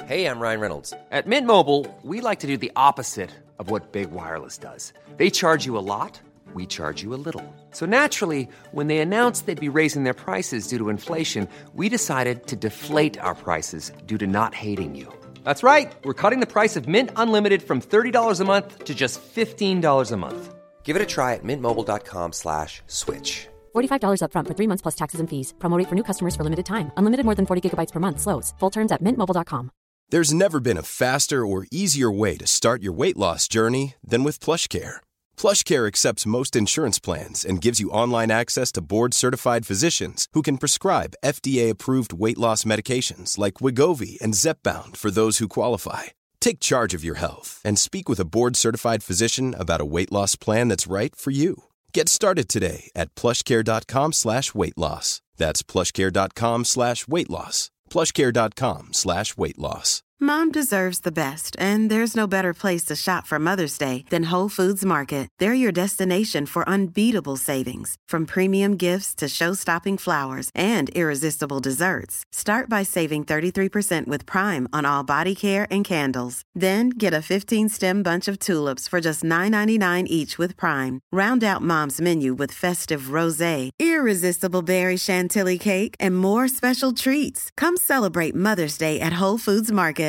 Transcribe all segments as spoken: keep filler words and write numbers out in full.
Hey, I'm Ryan Reynolds. At Mint Mobile, we like to do the opposite of what Big Wireless does. They charge you a lot, we charge you a little. So naturally, when they announced they'd be raising their prices due to inflation, we decided to deflate our prices due to not hating you. That's right. We're cutting the price of Mint Unlimited from thirty dollars a month to just fifteen dollars a month. Give it a try at mintmobile.com slash switch. forty-five dollars up front for three months plus taxes and fees. Promo rate for new customers for limited time. Unlimited more than forty gigabytes per month slows. Full terms at mint mobile dot com. There's never been a faster or easier way to start your weight loss journey than with PlushCare. PlushCare accepts most insurance plans and gives you online access to board-certified physicians who can prescribe F D A-approved weight loss medications like Wegovy and Zepbound for those who qualify. Take charge of your health and speak with a board-certified physician about a weight loss plan that's right for you. Get started today at plushcare.com slash weight loss. That's plushcare.com slash weight loss. plushcare.com slash weight loss. Mom deserves the best, and there's no better place to shop for Mother's Day than Whole Foods Market. They're your destination for unbeatable savings, from premium gifts to show-stopping flowers and irresistible desserts. Start by saving thirty-three percent with Prime on all body care and candles. Then get a fifteen-stem bunch of tulips for just nine ninety-nine each with Prime. Round out Mom's menu with festive rosé, irresistible berry chantilly cake, and more special treats. Come celebrate Mother's Day at Whole Foods Market.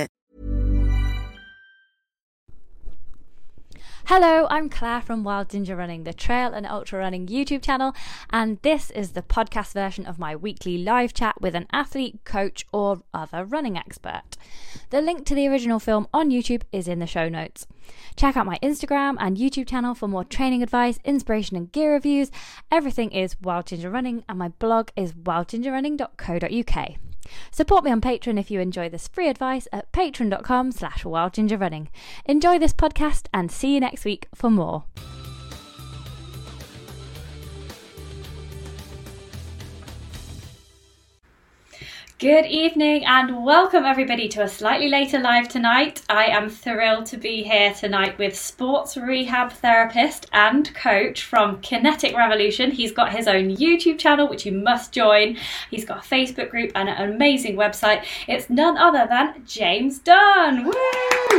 Hello, I'm Claire from Wild Ginger Running, the trail and ultra running YouTube channel, and this is the podcast version of my weekly live chat with an athlete, coach, or other running expert. The link to the original film on YouTube is in the show notes. Check out my Instagram and YouTube channel for more training advice, inspiration and gear reviews. Everything is Wild Ginger Running, and my blog is wild ginger running dot co dot uk. Support me on Patreon if you enjoy this free advice at patreon.com slash wildgingerrunning. Enjoy this podcast and see you next week for more. Good evening and welcome everybody to a slightly later live tonight. I am thrilled to be here tonight with sports rehab therapist and coach from Kinetic Revolution. He's got his own YouTube channel which you must join. He's got a Facebook group and an amazing website. It's none other than James Dunn. Woo!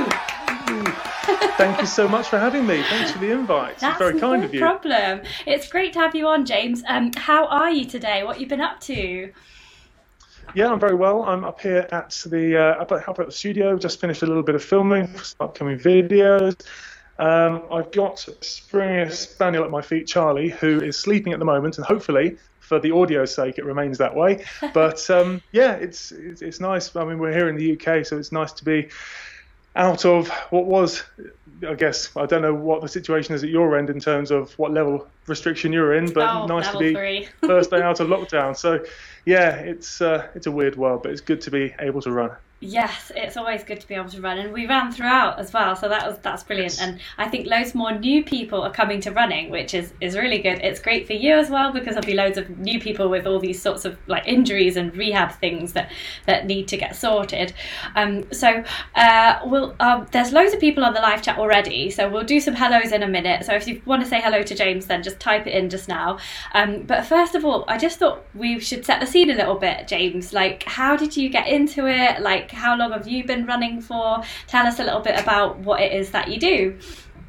Thank you so much for having me. Thanks for the invite. That's it's very kind no of you. No problem. It's great to have you on, James. Um, how are you today? What have you been up to? Yeah, I'm very well. I'm up here at the uh, up, at, up at the studio. Just finished a little bit of filming for some upcoming videos. Um, I've got a Springer Spaniel at my feet, Charlie, who is sleeping at the moment, and hopefully, for the audio's sake, it remains that way. But um, yeah, it's, it's it's nice. I mean, we're here in the U K, so it's nice to be out of what was, I guess, I don't know what the situation is at your end in terms of what level restriction you're in, but oh, nice to be three. first day out of lockdown. So yeah, it's uh, it's a weird world, but it's good to be able to run. Yes, it's always good to be able to run, and we ran throughout as well, so that was that's brilliant. Yes. And I think loads more new people are coming to running, which is, is really good. It's great for you as well because there'll be loads of new people with all these sorts of like injuries and rehab things that, that need to get sorted. Um, so uh, we'll um, there's loads of people on the live chat already, so we'll do some hellos in a minute. So if you want to say hello to James, then just type it in just now. Um, but first of all, I just thought we should set the scene a little bit, James. Like, how did you get into it? Like, how long have you been running for? Tell us a little bit about what it is that you do.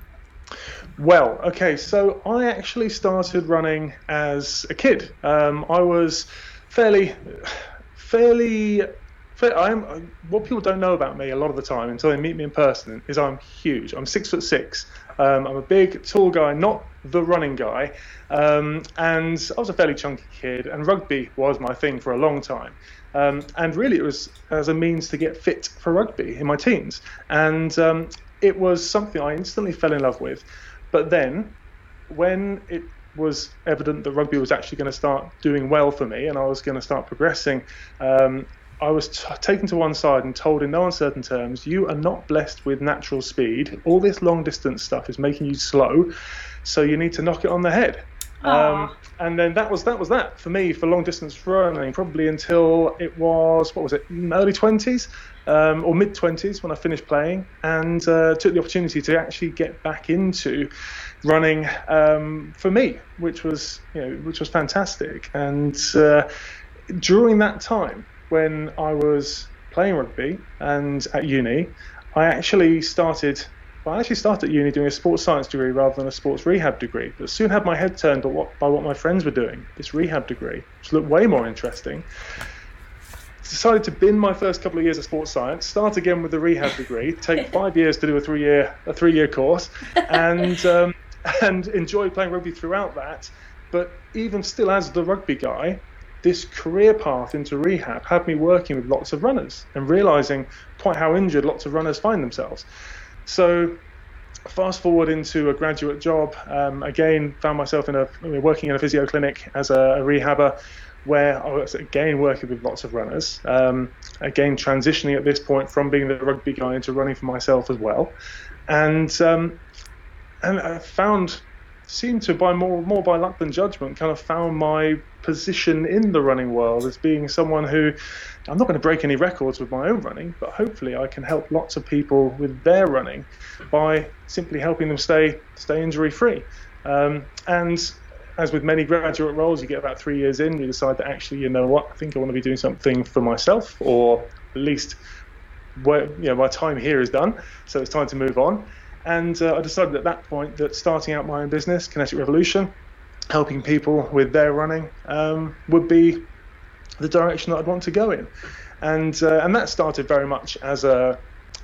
Well, okay, so I actually started running as a kid. Um, I was fairly, fairly, fair, I'm, what people don't know about me a lot of the time until they meet me in person is I'm huge. I'm six foot six. Um, I'm a big, tall guy, not the running guy. Um, and I was a fairly chunky kid, and rugby was my thing for a long time. Um, and really it was as a means to get fit for rugby in my teens. And um, it was something I instantly fell in love with. But then when it was evident that rugby was actually going to start doing well for me and I was going to start progressing, um, I was t- taken to one side and told in no uncertain terms, you are not blessed with natural speed. All this long distance stuff is making you slow, so you need to knock it on the head. Um, and then that was that was that for me for long distance running, probably until it was, what was it, early twenties um, or mid twenties when I finished playing and uh, took the opportunity to actually get back into running um, for me, which was, you know, which was fantastic. And uh, during that time, when I was playing rugby and at uni, I actually started. Well, I actually started at uni doing a sports science degree rather than a sports rehab degree, but soon had my head turned by what, by what my friends were doing, this rehab degree, which looked way more interesting. Decided to bin my first couple of years of sports science, start again with the rehab degree, take five years to do a three-year a three-year course, and um, and enjoy playing rugby throughout that. But even still, as the rugby guy, this career path into rehab had me working with lots of runners and realising quite how injured lots of runners find themselves. So fast forward into a graduate job, um, again found myself in a working in a physio clinic as a, a rehabber, where I was again working with lots of runners, um, again transitioning at this point from being the rugby guy into running for myself as well, and um, and I found, seemed to by more more by luck than judgment, kind of found my position in the running world as being someone who, I'm not going to break any records with my own running, but hopefully I can help lots of people with their running by simply helping them stay stay injury free. Um, and as with many graduate roles, you get about three years in, you decide that actually, you know what, I think I want to be doing something for myself, or at least where, you know, my time here is done, so it's time to move on. And uh, I decided at that point that starting out my own business, Kinetic Revolution, helping people with their running, um, would be the direction that I'd want to go in. And uh, and that started very much as a,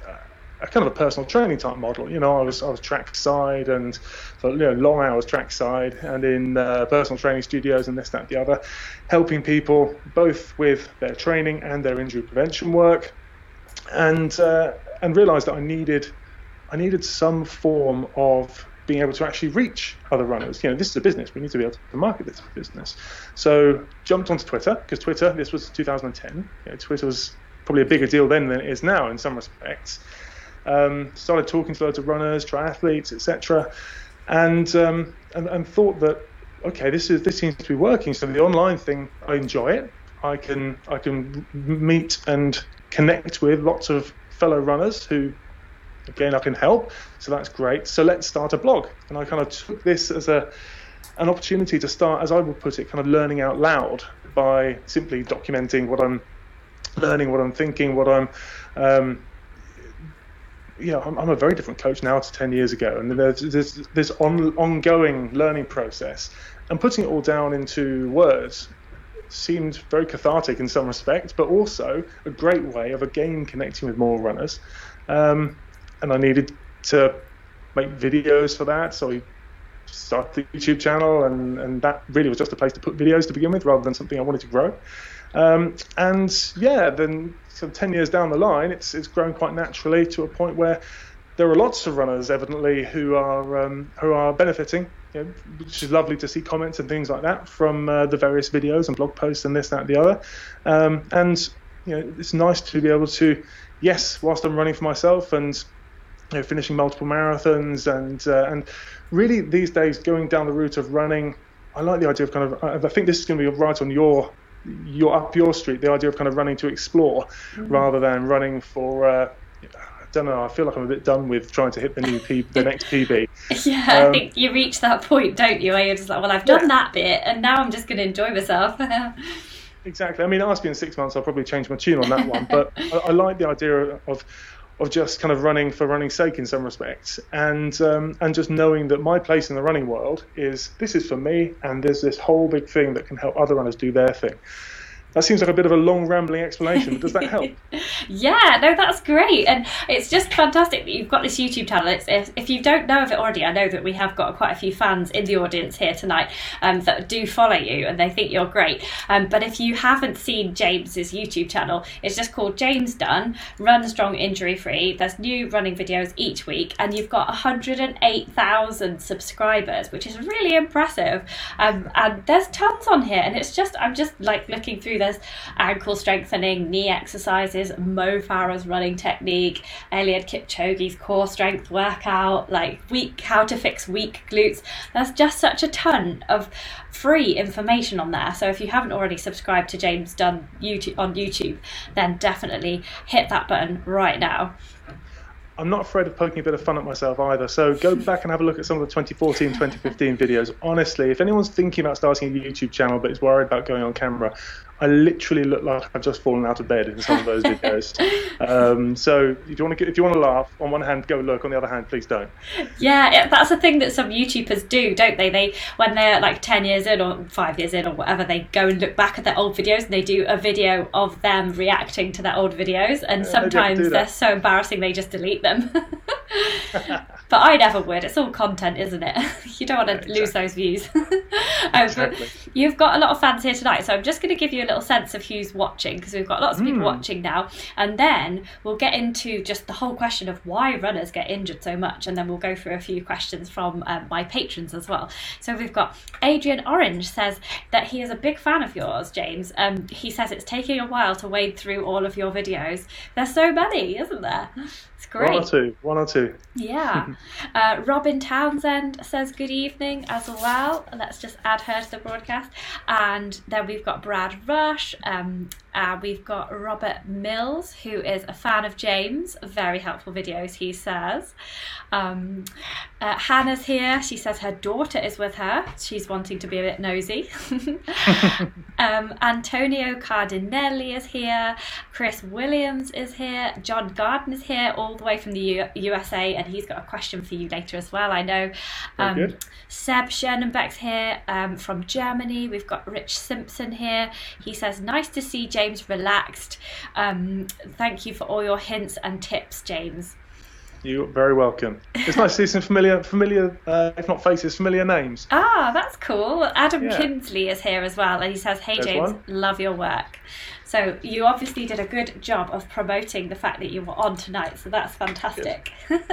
a kind of a personal training type model. You know, I was I was trackside and so, you know, long hours trackside and in uh, personal training studios and this, that, the other, helping people both with their training and their injury prevention work, and uh, and realised that I needed I needed some form of being able to actually reach other runners. You know, this is a business. We need to be able to market this business. So jumped onto Twitter, because Twitter, this was two thousand ten. You know, Twitter was probably a bigger deal then than it is now in some respects. Um, started talking to loads of runners, triathletes, et cetera, and, um, and and thought that, okay, this is this seems to be working. So the online thing, I enjoy it. I can I can meet and connect with lots of fellow runners who, again, I can help, so that's great. So let's start a blog. And I kind of took this as a an opportunity to start, as I would put it, kind of learning out loud by simply documenting what I'm learning, what I'm thinking, what I'm, um, you know, I'm, I'm a very different coach now to ten years ago. And there's this, this on, ongoing learning process, and putting it all down into words seemed very cathartic in some respects, but also a great way of, again, connecting with more runners. Um, And I needed to make videos for that, so I started the YouTube channel, and, and that really was just a place to put videos to begin with, rather than something I wanted to grow. Um, and yeah, then so ten years down the line, it's it's grown quite naturally to a point where there are lots of runners, evidently, who are um, who are benefiting, you know, which is lovely to see comments and things like that from uh, the various videos and blog posts and this, that, and the other. Um, and you know, it's nice to be able to, yes, whilst I'm running for myself and, you know, finishing multiple marathons, and uh, and really these days going down the route of running, I like the idea of kind of, I think this is going to be right on your your up your street, the idea of kind of running to explore, mm-hmm. rather than running for uh, I don't know, I feel like I'm a bit done with trying to hit the new P, the next P B. Yeah, um, I think you reach that point, don't you, where you're just like, well, I've done yeah. that bit, and now I'm just going to enjoy myself. Exactly. I mean, ask me in six months, I'll probably change my tune on that one, but I, I like the idea of of just kind of running for running's sake in some respects, and um, and just knowing that my place in the running world is, this is for me, and there's this whole big thing that can help other runners do their thing. That seems like a bit of a long, rambling explanation, but does that help? Yeah, no, that's great. And it's just fantastic that you've got this YouTube channel. It's, if, if you don't know of it already, I know that we have got quite a few fans in the audience here tonight um, that do follow you, and they think you're great. Um, but if you haven't seen James's YouTube channel, it's just called James Dunn, Run Strong Injury Free. There's new running videos each week, and you've got one hundred eight thousand subscribers, which is really impressive. Um, and there's tons on here, and it's just, I'm just like looking through. There's ankle strengthening, knee exercises, Mo Farah's running technique, Eliud Kipchoge's core strength workout, like weak, how to fix weak glutes. There's just such a ton of free information on there. So if you haven't already subscribed to James Dunn YouTube, on YouTube, then definitely hit that button right now. I'm not afraid of poking a bit of fun at myself either. So go back and have a look at some of the twenty fourteen, twenty fifteen videos. Honestly, if anyone's thinking about starting a YouTube channel but is worried about going on camera, I literally look like I've just fallen out of bed in some of those videos. Um, so if you want to, if you want to laugh, on one hand, go look. On the other hand, please don't. Yeah, that's a thing that some YouTubers do, don't they? They, when they're like ten years in or five years in or whatever, they go and look back at their old videos and they do a video of them reacting to their old videos. And yeah, sometimes they're so embarrassing they just delete them. But I never would. It's all content, isn't it? You don't want to yeah, exactly. lose those views. um, exactly. You've got a lot of fans here tonight, so I'm just going to give you a little sense of who's watching, because we've got lots of people mm. watching now, and then we'll get into just the whole question of why runners get injured so much, and then we'll go through a few questions from um, my patrons as well. So we've got Adrian Orange says that he is a big fan of yours, James. Um, he says it's taking a while to wade through all of your videos. There's so many, isn't there? It's great. One or two. One or two. Yeah. uh, Robin Townsend says good evening as well. Let's just add her to the broadcast. And then we've got Brad Rush. Um, uh, we've got Robert Mills, who is a fan of James. Very helpful videos, he says. Um, uh, Hannah's here. She says her daughter is with her. She's wanting to be a bit nosy. um, Antonio Cardinelli is here. Chris Williams is here. John Garden is here, all the way from the U- USA, and he's got a question for you later as well, I know. Um, Very good. Seb Schernenbeck's here um, from Germany. We've got Rich Simpson here. He says, nice to see James relaxed. Um, thank you for all your hints and tips, James. You're very welcome. It's nice to see some familiar, familiar, uh, if not faces, familiar names. Ah, that's cool. Adam yeah. Kinsley is here as well, and he says, hey, There's James, one. love your work. So you obviously did a good job of promoting the fact that you were on tonight, so that's fantastic.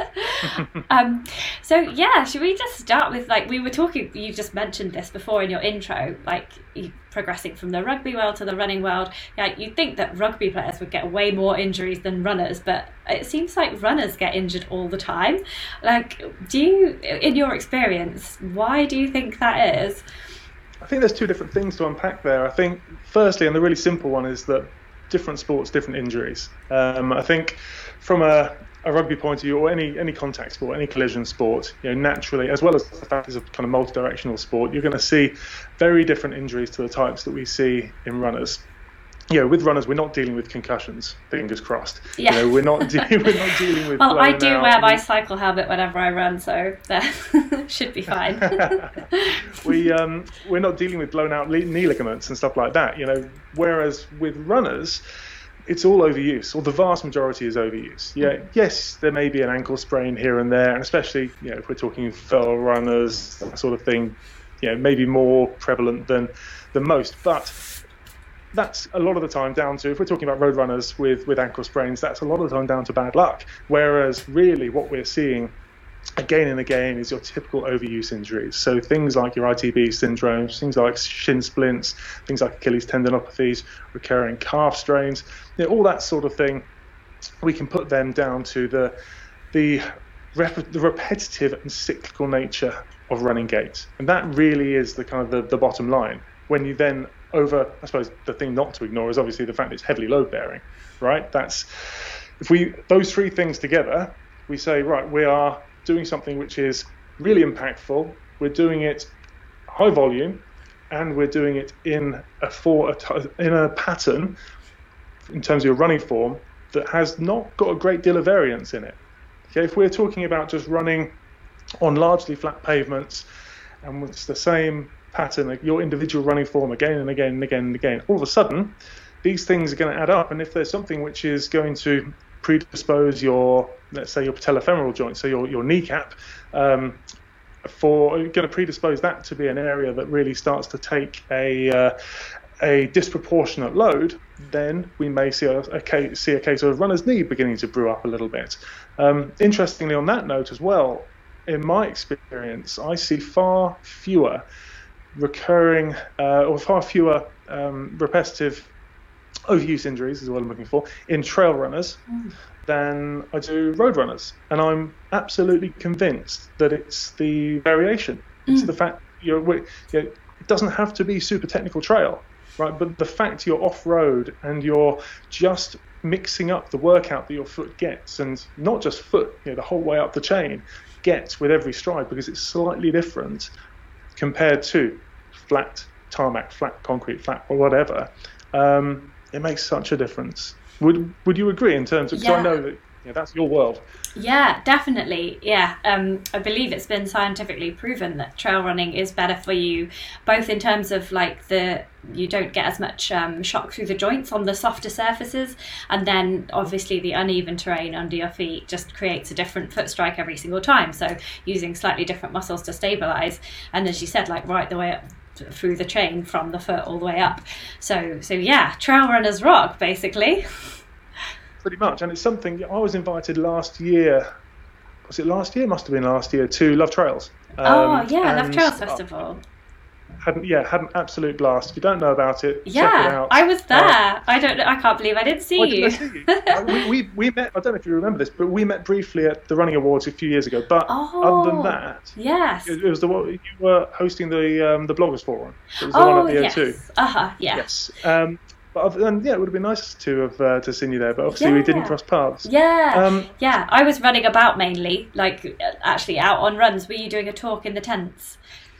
um, so yeah, should we just start with, like, we were talking, you just mentioned this before in your intro, like you, progressing from the rugby world to the running world. Like, you'd think that rugby players would get way more injuries than runners, but it seems like runners get injured all the time. Like, do you, in your experience, why do you think that is? I think there's two different things to unpack there. I think, firstly, and the really simple one, is that different sports, different injuries. Um, I think from a, a rugby point of view, or any any contact sport, any collision sport, you know, naturally, as well as the fact it's a kind of multi-directional sport, you're going to see very different injuries to the types that we see in runners. You know, with runners, we're not dealing with concussions. Fingers crossed. Yeah. You know, we're not de- we're not dealing with. Well, I do out. wear my cycle helmet whenever I run, so that should be fine. we um we're not dealing with blown out knee ligaments and stuff like that. You know, whereas with runners, it's all overuse, or the vast majority is overuse. Yeah, yes, there may be an ankle sprain here and there, and especially, you know, if we're talking fell runners, that sort of thing, you know, maybe more prevalent than than most, but that's a lot of the time down to, if we're talking about road runners with, with ankle sprains, that's a lot of the time down to bad luck. Whereas really what we're seeing again and again is your typical overuse injuries. So things like your I T B syndromes, things like shin splints, things like Achilles tendinopathies, recurring calf strains, you know, all that sort of thing. We can put them down to the the, rep- the repetitive and cyclical nature of running gait. And that really is the kind of the, the bottom line. When you then over, I suppose the thing not to ignore is obviously the fact that it's heavily load bearing, right? That's, if we, those three things together, we say, right, we are doing something which is really impactful, we're doing it high volume, and we're doing it in a for a, in a pattern in terms of your running form that has not got a great deal of variance in it. Okay, if we're talking about just running on largely flat pavements and it's the same pattern, like your individual running form again and again and again and again, all of a sudden these things are going to add up, and if there's something which is going to predispose your, let's say, your patellofemoral joint, so your, your kneecap, um, for going to predispose that to be an area that really starts to take a uh, a disproportionate load, then we may see a, a case, see a case of runner's knee beginning to brew up a little bit. Um, interestingly, on that note as well, in my experience, I see far fewer recurring uh, or far fewer um, repetitive overuse injuries, is what I'm looking for, in trail runners mm. than I do road runners. And I'm absolutely convinced that it's the variation. It's mm. the fact you're, you know, it doesn't have to be super technical trail, right? But the fact you're off-road and you're just mixing up the workout that your foot gets, and not just foot, you know, the whole way up the chain gets with every stride, because it's slightly different compared to flat tarmac, flat concrete, flat or whatever. um, it makes such a difference. Would Would you agree in terms of? Yeah. So I know that yeah, that's your world. Yeah, definitely. Yeah, um, I believe it's been scientifically proven that trail running is better for you, both in terms of like the you don't get as much um, shock through the joints on the softer surfaces, and then obviously the uneven terrain under your feet just creates a different foot strike every single time. So using slightly different muscles to stabilize, and as you said, like right the way up through the chain from the foot all the way up. So so yeah, trail runners rock basically. Pretty much, and it's something I was invited last year. Was it last year? Must have been last year to Love Trails. Um, oh yeah, Love Trails Festival. Hadn't yeah, had an absolute blast. If you don't know about it, yeah, check it out. I was there. Uh, I don't. I can't believe I didn't see why you. didn't I see you? uh, we, we we met. I don't know if you remember this, but we met briefly at the Running Awards a few years ago. But oh, other than that, yes, it, it was the you were hosting the um, the Bloggers Forum. It was the oh one at the yes, O two. uh huh, yeah. Yes. Um, But other than, yeah, it would have been nice to have uh, to seen you there. But obviously, yeah. we didn't cross paths. Yeah, um, yeah. I was running about mainly, like actually out on runs. Were you doing a talk in the tents?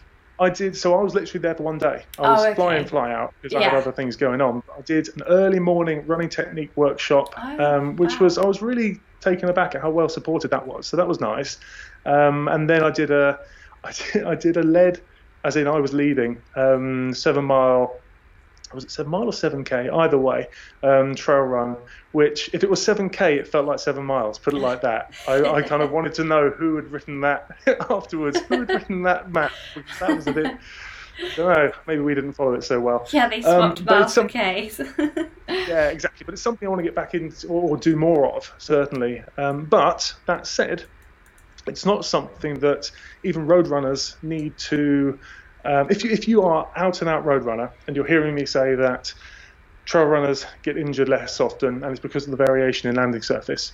I did. So I was literally there for one day. I was oh, okay. fly in, fly out because I yeah. had other things going on. I did an early morning running technique workshop, oh, um, which wow. was I was really taken aback at how well supported that was. So that was nice. Um, and then I did a, I did, I did a lead, as in I was leading um, seven mile. Was it seven mile or seven K? Either way, um, trail run, which if it was seven K, it felt like seven miles, put it like that. I, I kind of wanted to know who had written that afterwards, who had written that map, because that was a bit, I don't know, maybe we didn't follow it so well. Yeah, they swapped um, miles some, for Ks. Yeah, exactly, but it's something I want to get back into or do more of, certainly. Um, but that said, it's not something that even road runners need to... Um, if you if you are out and out road runner and you're hearing me say that trail runners get injured less often and it's because of the variation in landing surface,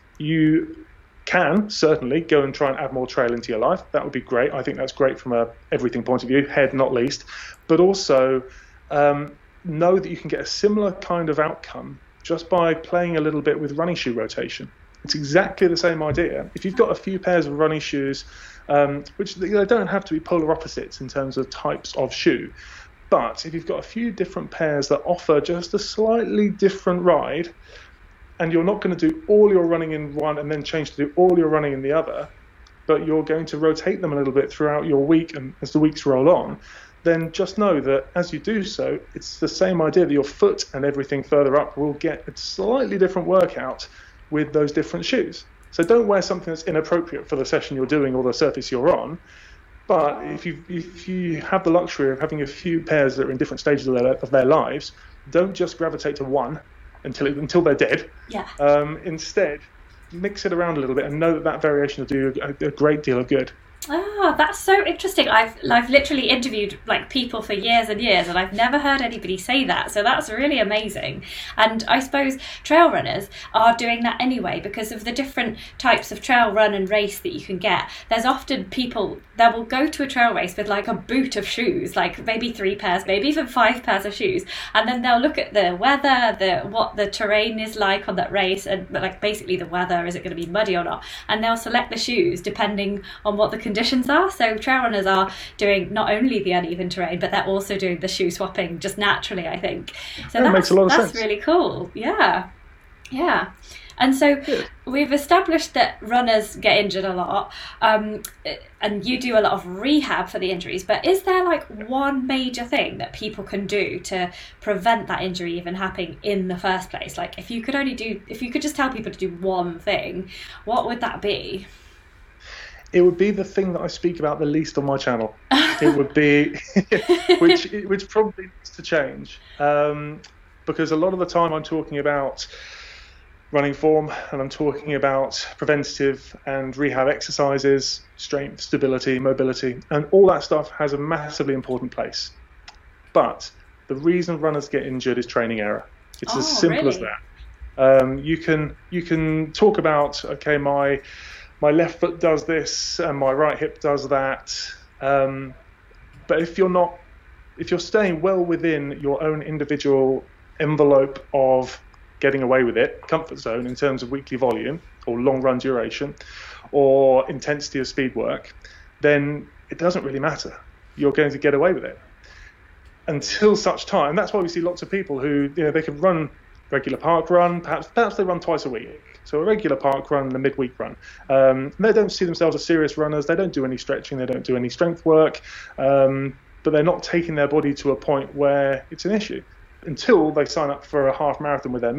you can certainly go and try and add more trail into your life. That would be great. I think that's great from a everything point of view, head not least, but also um, know that you can get a similar kind of outcome just by playing a little bit with running shoe rotation. It's exactly the same idea. If you've got a few pairs of running shoes, um, which they don't have to be polar opposites in terms of types of shoe, but if you've got a few different pairs that offer just a slightly different ride, and you're not going to do all your running in one and then change to do all your running in the other, but you're going to rotate them a little bit throughout your week and as the weeks roll on, then just know that as you do so, it's the same idea that your foot and everything further up will get a slightly different workout with those different shoes. So don't wear something that's inappropriate for the session you're doing or the surface you're on. But if you if you have the luxury of having a few pairs that are in different stages of their, of their lives, don't just gravitate to one until it, until they're dead. Yeah. Um, instead, mix it around a little bit and know that that variation will do a, a great deal of good. Oh, that's so interesting. I've I've literally interviewed like people for years and years, and I've never heard anybody say that. So that's really amazing. And I suppose trail runners are doing that anyway because of the different types of trail run and race that you can get. There's often people that will go to a trail race with like a boot of shoes, like maybe three pairs, maybe even five pairs of shoes, and then they'll look at the weather, the what the terrain is like on that race, and like basically the weather, is it going to be muddy or not, and they'll select the shoes depending on what the conditions are. So trail runners are doing not only the uneven terrain, but they're also doing the shoe swapping just naturally, I think. So that that's, makes a lot of that's sense. really cool. Yeah. Yeah. And so Good. We've established that runners get injured a lot, um, and you do a lot of rehab for the injuries, but is there like one major thing that people can do to prevent that injury even happening in the first place? Like if you could only do, if you could just tell people to do one thing, what would that be? It would be the thing that I speak about the least on my channel. It would be, which which probably needs to change, um, because a lot of the time I'm talking about running form and I'm talking about preventative and rehab exercises, strength, stability, mobility, and all that stuff has a massively important place. But the reason runners get injured is training error. It's Oh, as simple as really? that. Um, you can you can talk about, okay, my my left foot does this and my right hip does that, um, but if you're not, if you're staying well within your own individual envelope of getting away with it, comfort zone in terms of weekly volume or long run duration or intensity of speed work, then it doesn't really matter. You're going to get away with it. until such time. That's why we see lots of people who, you know, they can run regular park run, perhaps perhaps they run twice a week. So a regular park run and a midweek run. Um, they don't see themselves as serious runners. They don't do any stretching. They don't do any strength work. Um, but they're not taking their body to a point where it's an issue until they sign up for a half marathon with their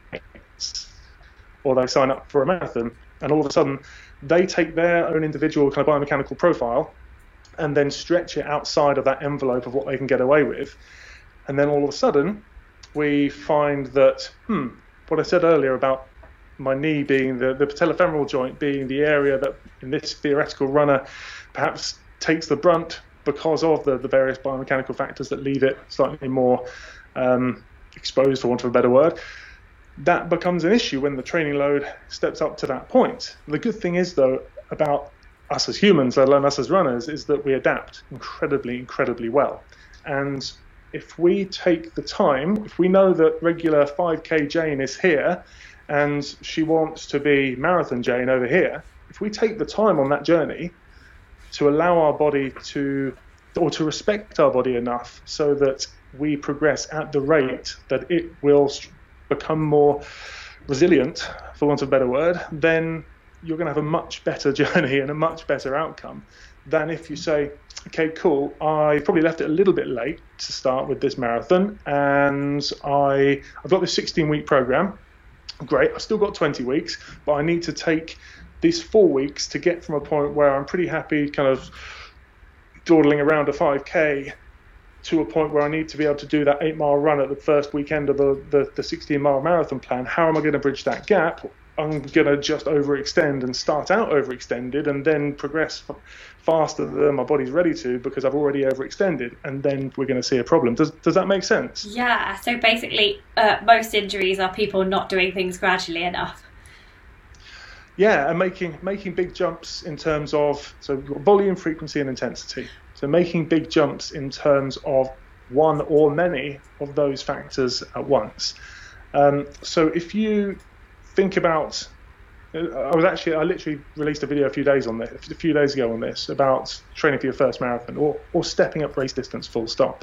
mates, or they sign up for a marathon, and all of a sudden they take their own individual kind of biomechanical profile and then stretch it outside of that envelope of what they can get away with. And then all of a sudden we find that, hmm, what I said earlier about my knee being the, the patellofemoral joint being the area that in this theoretical runner perhaps takes the brunt because of the, the various biomechanical factors that leave it slightly more um, exposed, for want of a better word. That becomes an issue when the training load steps up to that point. The good thing is, though, about us as humans, let alone us as runners, is that we adapt incredibly, incredibly well. And if we take the time, if we know that regular five K Jane is here and she wants to be marathon Jane over here, if we take the time on that journey to allow our body to, or to respect our body enough so that we progress at the rate that it will become more resilient, for want of a better word, then you're going to have a much better journey and a much better outcome than if you say, okay, cool, I probably left it a little bit late to start with this marathon, and I, I've got this sixteen-week program. Great, I've still got twenty weeks, but I need to take these four weeks to get from a point where I'm pretty happy kind of dawdling around a five K to a point where I need to be able to do that eight-mile run at the first weekend of the, the, the sixteen-mile marathon plan. How am I going to bridge that gap? I'm going to just overextend and start out overextended and then progress f- faster than my body's ready to because I've already overextended, and then we're going to see a problem. Does does that make sense? Yeah, so basically uh, most injuries are people not doing things gradually enough. Yeah, and making making big jumps in terms of so volume, frequency and intensity. So making big jumps in terms of one or many of those factors at once. Um, so if you think about, I was actually, I literally released a video a few days on this, a few days ago on this, about training for your first marathon or, or stepping up race distance full stop.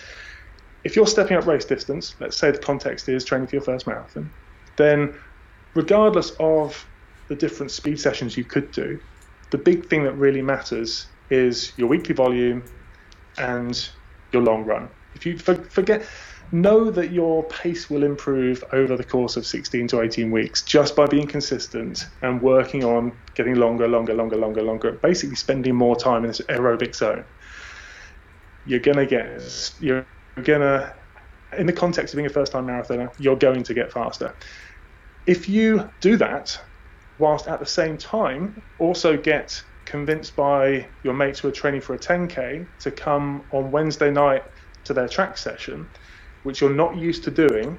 If you're stepping up race distance, let's say the context is training for your first marathon, then regardless of the different speed sessions you could do, the big thing that really matters is your weekly volume and your long run. If you for, forget, know that your pace will improve over the course of sixteen to eighteen weeks just by being consistent and working on getting longer, longer, longer, longer, longer, basically spending more time in this aerobic zone. You're going to get, you're going to, in the context of being a first-time marathoner, you're going to get faster. If you do that, whilst at the same time also get convinced by your mates who are training for a ten K to come on Wednesday night to their track session, which you're not used to doing,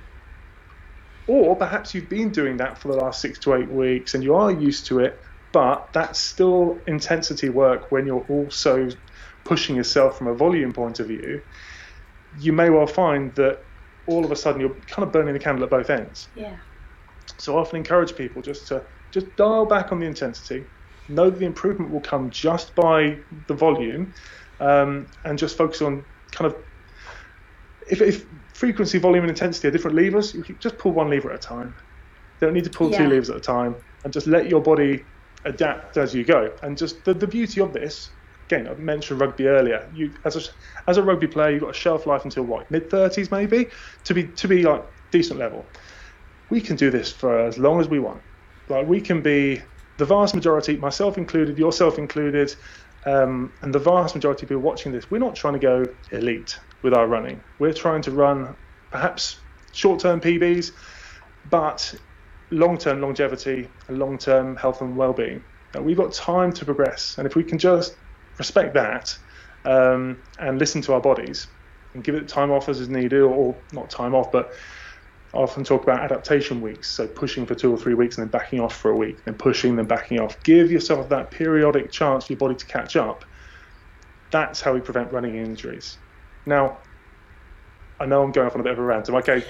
or perhaps you've been doing that for the last six to eight weeks and you are used to it, but that's still intensity work when you're also pushing yourself from a volume point of view, you may well find that all of a sudden you're kind of burning the candle at both ends. Yeah. So I often encourage people just to just dial back on the intensity, know that the improvement will come just by the volume, um, and just focus on kind of, if, if frequency, volume and intensity are different levers, you can just pull one lever at a time. You don't need to pull yeah. two levers at a time, and just let your body adapt as you go. And just the, the beauty of this, again, I mentioned rugby earlier. You as a as a rugby player, you've got a shelf life until what, mid thirties maybe, to be to be like decent level. We can do this for as long as we want. Like we can be the vast majority, myself included, yourself included, um, and the vast majority of people watching this, we're not trying to go elite with our running. We're trying to run perhaps short-term P Bs, but long-term longevity and long-term health and well-being. Now, we've got time to progress, and if we can just respect that um, and listen to our bodies and give it time off as is needed, or not time off, but I often talk about adaptation weeks, so pushing for two or three weeks and then backing off for a week, then pushing, then backing off. Give yourself that periodic chance for your body to catch up. That's how we prevent running injuries. Now, I know I'm going off on a bit of a rant. Am I okay?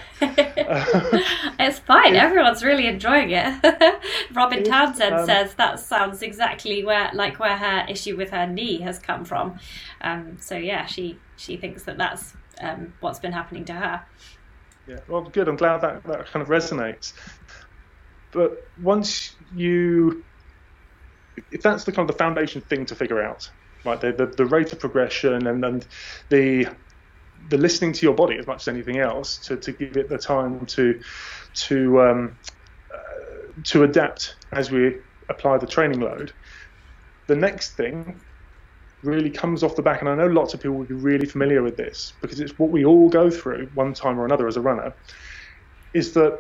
It's fine. Everyone's really enjoying it. Robin Townsend um, says that sounds exactly where, like where her issue with her knee has come from. Um, so yeah, she she thinks that that's um, what's been happening to her. Yeah, well, good. I'm glad that that kind of resonates. But once you, if that's the kind of the foundation thing to figure out, right? The the, the rate of progression and and the the listening to your body as much as anything else to, to give it the time to to um, uh, to adapt as we apply the training load. The next thing really comes off the back, and I know lots of people will be really familiar with this because it's what we all go through one time or another as a runner, is that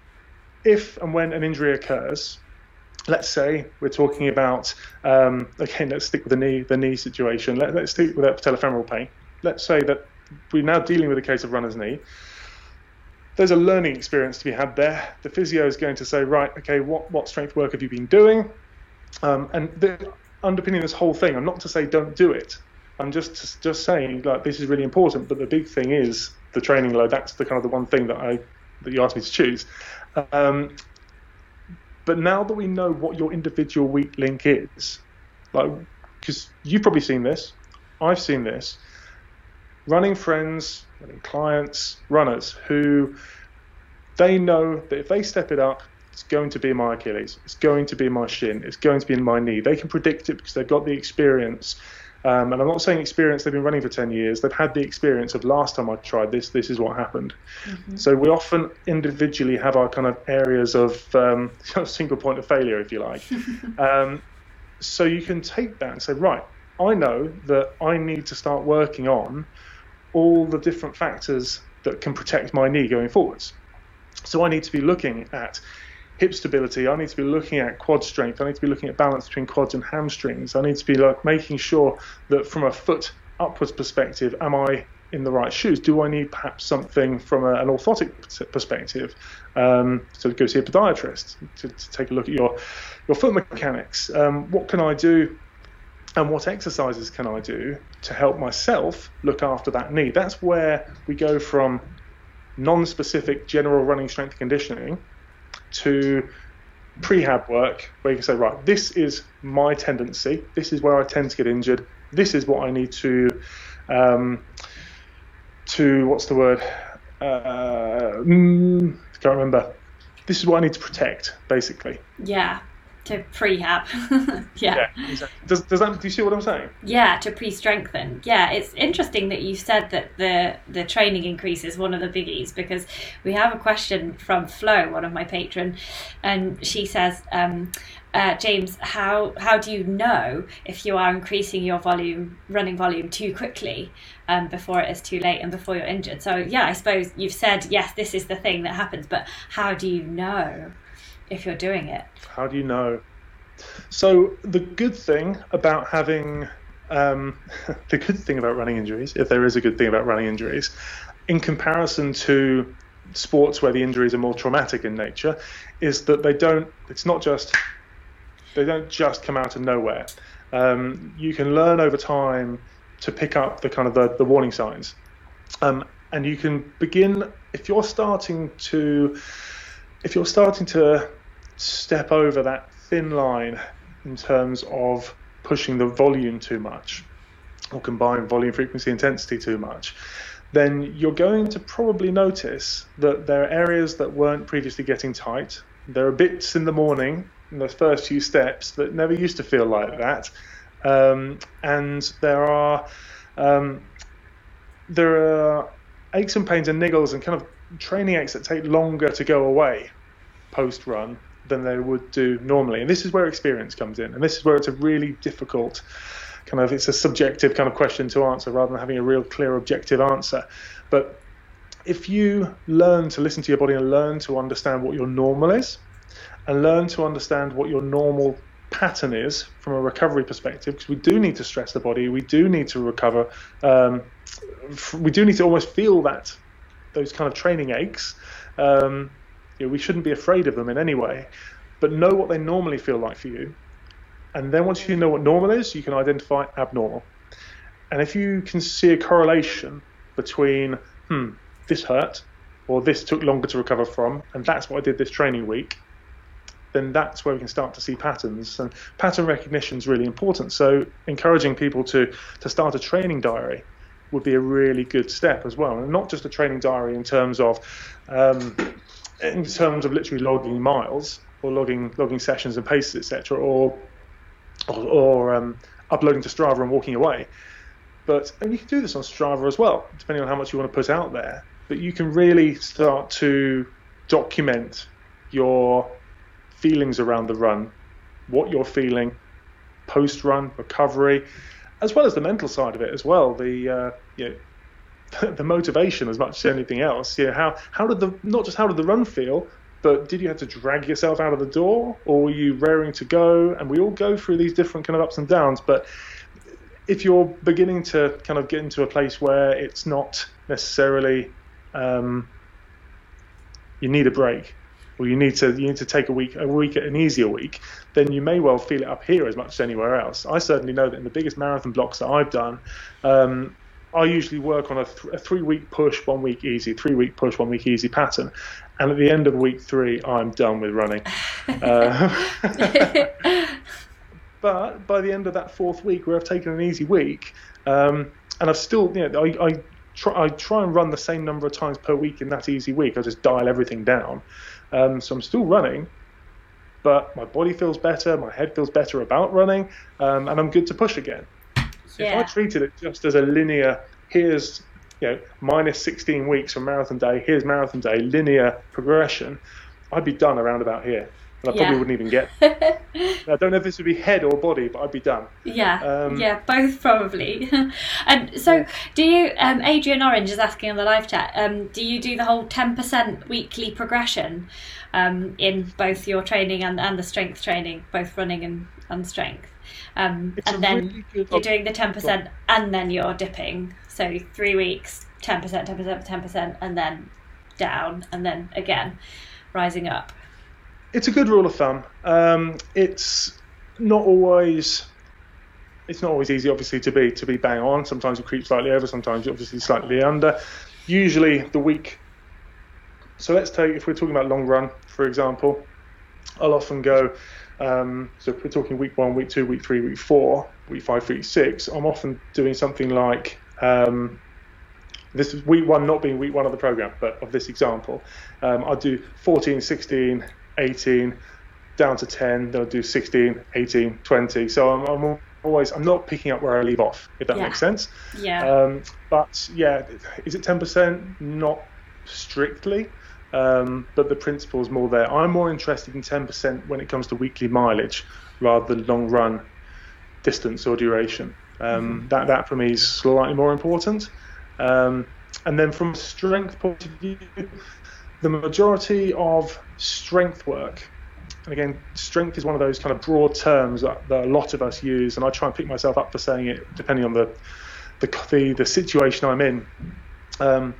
if and when an injury occurs, let's say we're talking about, um, again, let's stick with the knee, the knee situation. Let, let's stick with that patellofemoral pain. Let's say that we're now dealing with a case of runner's knee. There's a learning experience to be had there. The physio is going to say, right, okay, what, what strength work have you been doing? Um, and the, underpinning this whole thing, I'm not to say don't do it. I'm just just saying, like, this is really important. But the big thing is the training load. That's the kind of the one thing that I that you asked me to choose. Um, but now that we know what your individual weak link is, like, because you've probably seen this, I've seen this. Running friends, running clients, runners who they know that if they step it up, it's going to be my Achilles, it's going to be my shin, it's going to be in my knee. They can predict it because they've got the experience. Um, and I'm not saying experience, they've been running for ten years. They've had the experience of last time I tried this, this is what happened. Mm-hmm. So we often individually have our kind of areas of um, single point of failure, if you like. um, so you can take that and say, right, I know that I need to start working on all the different factors that can protect my knee going forwards. So I need to be looking at hip stability, I need to be looking at quad strength, I need to be looking at balance between quads and hamstrings, I need to be like making sure that from a foot upwards perspective, am I in the right shoes? Do I need perhaps something from a, an orthotic perspective? Um, so go see a podiatrist to, to take a look at your, your foot mechanics. Um, what can I do? And what exercises can I do to help myself look after that knee? That's where we go from non-specific general running strength conditioning to prehab work, where you can say, right, this is my tendency, this is where I tend to get injured, this is what I need to, um, to what's the word? Uh, mm, can't remember. This is what I need to protect, basically. Yeah. To prehab. yeah. yeah exactly. Does, does that, do you see what I'm saying? Yeah, to pre-strengthen. Yeah, it's interesting that you said that the, the training increase is one of the biggies, because we have a question from Flo, one of my patron, and she says, um, uh, James, how how do you know if you are increasing your volume, running volume too quickly um, before it is too late and before you're injured? So yeah, I suppose you've said, yes, this is the thing that happens, but how do you know if you're doing it? How do you know? So the good thing about having um, the good thing about running injuries, if there is a good thing about running injuries, in comparison to sports where the injuries are more traumatic in nature, is that they don't. It's not just they don't just come out of nowhere. Um, you can learn over time to pick up the kind of the, the warning signs, um, and you can begin if you're starting to if you're starting to step over that thin line in terms of pushing the volume too much or combine volume, frequency, intensity too much, then you're going to probably notice that there are areas that weren't previously getting tight. There are bits in the morning, in those first few steps, that never used to feel like that. Um, and there are um, there are aches and pains and niggles and kind of training aches that take longer to go away post-run than they would do normally. And this is where experience comes in. And this is where it's a really difficult kind of, it's a subjective kind of question to answer rather than having a real clear objective answer. But if you learn to listen to your body and learn to understand what your normal is and learn to understand what your normal pattern is from a recovery perspective, because we do need to stress the body, we do need to recover, um, we do need to almost feel that, those kind of training aches. Um, you know, we shouldn't be afraid of them in any way, but know what they normally feel like for you. And then once you know what normal is, you can identify abnormal. And if you can see a correlation between, hmm, this hurt, or this took longer to recover from, and that's what I did this training week, then that's where we can start to see patterns. And pattern recognition is really important. So encouraging people to, to start a training diary would be a really good step as well. And not just a training diary in terms of um, in terms of literally logging miles or logging logging sessions and paces, et cetera, or or, or um, uploading to Strava and walking away. But and you can do this on Strava as well, depending on how much you want to put out there. But you can really start to document your feelings around the run, what you're feeling post-run, recovery, as well as the mental side of it as well. The uh, you know, the motivation as much as anything else. You know, how how did the not just how did the run feel, but did you have to drag yourself out of the door, or were you raring to go? And we all go through these different kind of ups and downs. But if you're beginning to kind of get into a place where it's not necessarily um, you need a break, or you need to you need to take a week a week an easier week, then you may well feel it up here as much as anywhere else. I certainly know that in the biggest marathon blocks that I've done, um, I usually work on a, th- a three-week push, one week easy, three-week push, one week easy pattern. And at the end of week three, I'm done with running. uh, but by the end of that fourth week, where I've taken an easy week, um, and I've still, you know, I, I try I try and run the same number of times per week in that easy week. I just dial everything down. Um, so I'm still running, but my body feels better, my head feels better about running, um, and I'm good to push again. Yeah. If I treated it just as a linear, here's you know minus sixteen weeks from marathon day, here's marathon day, linear progression, I'd be done around about here. And I yeah. probably wouldn't even get. I don't know if this would be head or body, but I'd be done. Yeah, um, yeah, both probably. And so, yeah. do you? Um, Adrian Orange is asking on the live chat. Um, do you do the whole ten percent weekly progression um, in both your training and, and the strength training, both running and, and strength? Um, and then really good... you're doing the ten percent and then you're dipping. So three weeks, ten percent, ten percent, ten percent, and then down, and then again rising up. It's a good rule of thumb. Um, it's not always it's not always easy, obviously, to be to be bang on. Sometimes you creep slightly over, sometimes you obviously slightly under. Usually the week. So let's take, if we're talking about long run, for example, I'll often go. Um, so if we're talking week one, week two, week three, week four, week five, week six, I'm often doing something like. Um, This is week one, not being week one of the program, but of this example. Um, I'll do fourteen, sixteen, eighteen, down to ten, then I'll do sixteen, eighteen, twenty. So I'm, I'm always, I'm not picking up where I leave off, if that yeah. makes sense. Yeah. Um, but yeah, is it ten percent? Not strictly, um, but the principle is more there. I'm more interested in ten percent when it comes to weekly mileage rather than long run distance or duration. Um, mm-hmm. That, that for me is slightly more important. Um, and then from a strength point of view, the majority of strength work, and again, strength is one of those kind of broad terms that, that a lot of us use, and I try and pick myself up for saying it depending on the the the, the situation I'm in. Um,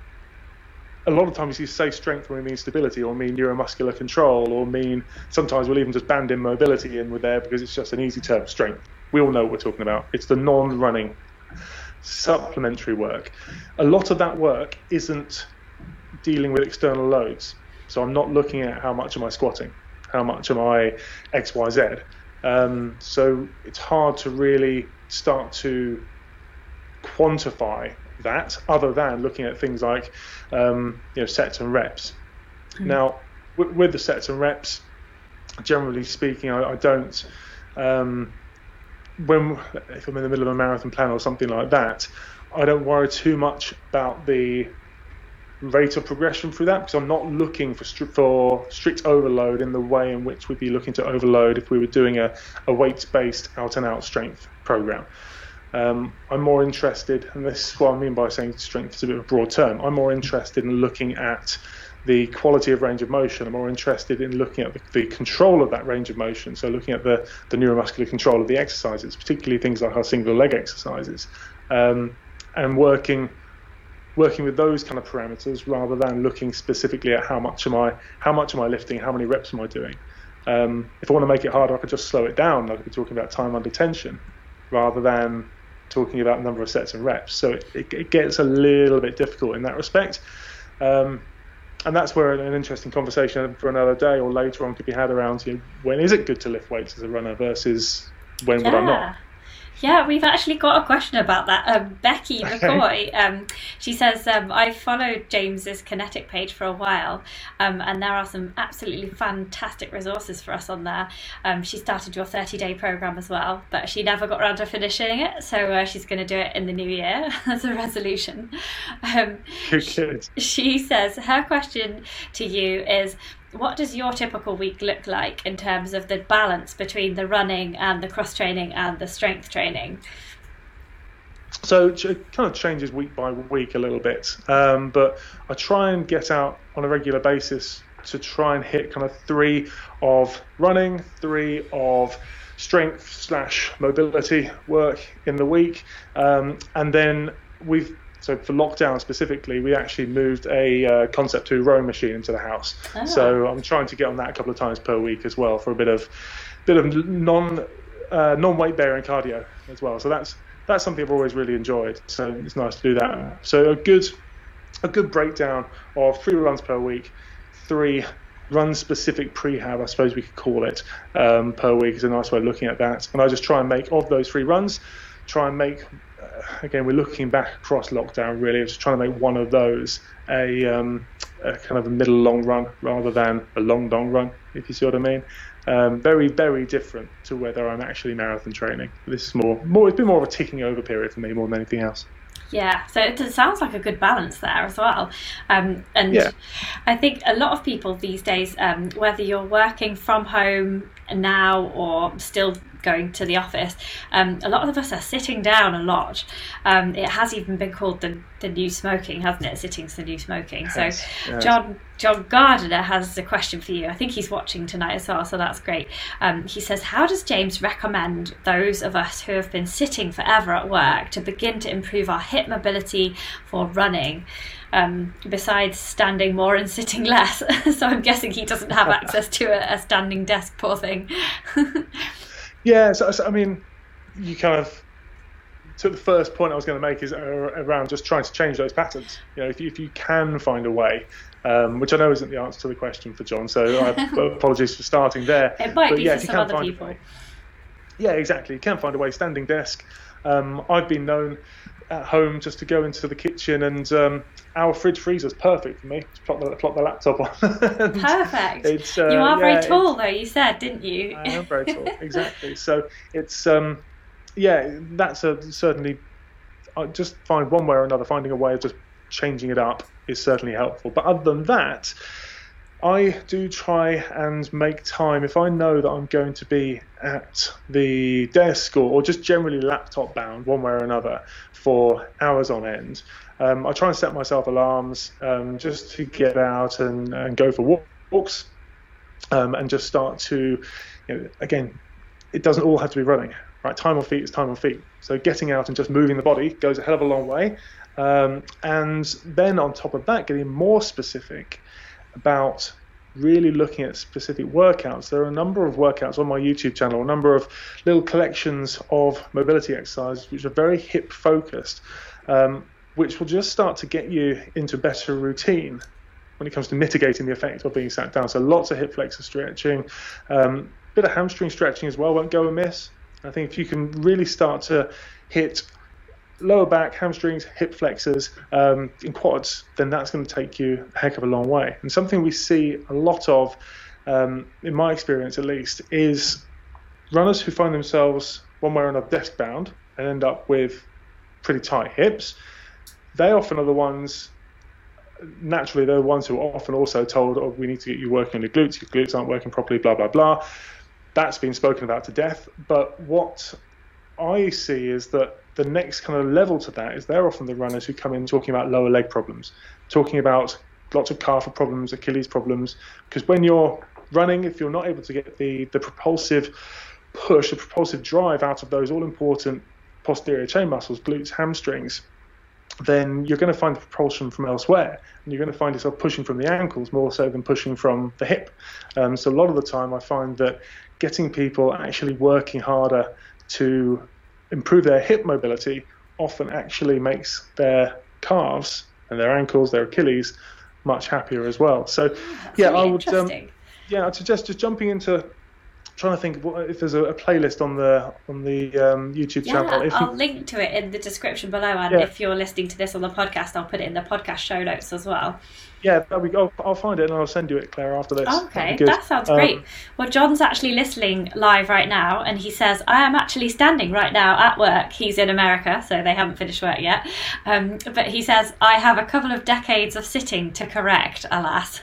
a lot of times you say strength when we mean stability, or mean neuromuscular control, or mean sometimes we'll even just band in mobility in with there because it's just an easy term, strength. We all know what we're talking about. It's the non-running supplementary work. A lot of that work isn't dealing with external loads. So I'm not looking at how much am I squatting, how much am I X, Y, Z. Um, so it's hard to really start to quantify that other than looking at things like um, you know, sets and reps. Mm. Now, with, with the sets and reps, generally speaking, I, I don't... Um, when if I'm in the middle of a marathon plan or something like that, I don't worry too much about the rate of progression through that, because I'm not looking for stri- for strict overload in the way in which we'd be looking to overload if we were doing a, a weights-based out-and-out strength program. Um, I'm more interested, and this is what I mean by saying strength is a bit of a broad term, I'm more interested in looking at the quality of range of motion. I'm more interested in looking at the, the control of that range of motion, so looking at the, the neuromuscular control of the exercises, particularly things like our single leg exercises, um, and working working with those kind of parameters rather than looking specifically at how much am I how much am I lifting, how many reps am I doing. Um, if I want to make it harder, I could just slow it down. I could be talking about time under tension rather than talking about number of sets and reps. So it, it, it gets a little bit difficult in that respect. Um, and that's where an interesting conversation for another day or later on could be had around, you know, when is it good to lift weights as a runner versus when yeah. would I not? Yeah, we've actually got a question about that. Um, Becky McCoy, um, she says, um, I followed James's Kinetic page for a while, um, and there are some absolutely fantastic resources for us on there. Um, she started your thirty-day program as well, but she never got around to finishing it, so uh, she's going to do it in the new year as a resolution. Um, Good. She says, her question to you is, what does your typical week look like in terms of the balance between the running and the cross training and the strength training? So it kind of changes week by week a little bit, um, but I try and get out on a regular basis to try and hit kind of three of running, three of strength slash mobility work in the week, um, and then we've So for lockdown specifically, we actually moved a uh, Concept two rowing machine into the house. Oh. So I'm trying to get on that a couple of times per week as well for a bit of bit of non uh, non weight bearing cardio as well. So that's that's something I've always really enjoyed. So it's nice to do that. So a good a good breakdown of three runs per week, three run specific prehab, I suppose we could call it, um, per week is a nice way of looking at that. And I just try and make of those three runs, try and make. Again, we're looking back across lockdown, really. I was trying to make one of those a, um, a kind of a middle long run rather than a long, long run, if you see what I mean. Um, very, very different to whether I'm actually marathon training. This is more, more, it's been more of a ticking over period for me more than anything else. Yeah, so it sounds like a good balance there as well. Um, and yeah. I think a lot of people these days, um, whether you're working from home now or still going to the office, um, a lot of us are sitting down a lot. Um, it has even been called the, the new smoking, hasn't it? Sitting's the new smoking. Yes, so yes. John John Gardiner has a question for you. I think he's watching tonight as well, so that's great. Um, he says, how does James recommend those of us who have been sitting forever at work to begin to improve our hip mobility for running? Um, besides standing more and sitting less. So I'm guessing he doesn't have access to a, a standing desk, poor thing. Yeah, so, so I mean, you kind of took the first point I was going to make is around just trying to change those patterns. You know, if you, if you can find a way, um, which I know isn't the answer to the question for John, so I, apologies for starting there. It might but be yeah, for some other people. Yeah, exactly. You can find a way. Standing desk. Um, I've been known at home just to go into the kitchen and um, our fridge freezer's perfect for me. Just plop the, plop the laptop on. Perfect. It's, uh, you are yeah, very tall though, you said, didn't you? I am very tall, exactly. So it's, um, yeah, that's a, certainly, I just find one way or another, finding a way of just changing it up is certainly helpful. But other than that, I do try and make time if I know that I'm going to be at the desk or, or just generally laptop bound one way or another for hours on end. Um, I try and set myself alarms um, just to get out and, and go for walks um, and just start to, you know, again, it doesn't all have to be running, right? Time on feet is time on feet. So getting out and just moving the body goes a hell of a long way. Um, and then on top of that, getting more specific about really looking at specific workouts. There are a number of workouts on my YouTube channel, a number of little collections of mobility exercises which are very hip focused, um, which will just start to get you into better routine when it comes to mitigating the effect of being sat down. So lots of hip flexor stretching, um, bit of hamstring stretching as well won't go amiss. I think if you can really start to hit lower back, hamstrings, hip flexors, um, in quads, then that's going to take you a heck of a long way. And something we see a lot of, um, in my experience at least, is runners who find themselves one way or another desk bound and end up with pretty tight hips. They often are the ones, naturally, they're the ones who are often also told, oh, we need to get you working on your glutes, your glutes aren't working properly, blah, blah, blah. That's been spoken about to death. But what I see is that the next kind of level to that is they're often the runners who come in talking about lower leg problems, talking about lots of calf problems, Achilles problems, because when you're running, if you're not able to get the, the propulsive push, the propulsive drive out of those all-important posterior chain muscles, glutes, hamstrings, then you're going to find the propulsion from elsewhere, and you're going to find yourself pushing from the ankles more so than pushing from the hip. Um, so a lot of the time I find that getting people actually working harder to improve their hip mobility often actually makes their calves and their ankles, their Achilles, much happier as well. So, That's yeah, really I would, um, interesting. yeah, I'd suggest just jumping into trying to think what, if there's a, a playlist on the on the um, YouTube Yeah, channel. If I'll you, link to it in the description below, and Yeah. if you're listening to this on the podcast, I'll put it in the podcast show notes as well. yeah, that'll be, I'll, I'll find it and I'll send you it, Claire, after this. That'd Okay, be good. that sounds Um, great. Well, John's actually listening live right now, and he says, I am actually standing right now at work. He's in America, so they haven't finished work yet. Um, but he says, I have a couple of decades of sitting to correct, alas.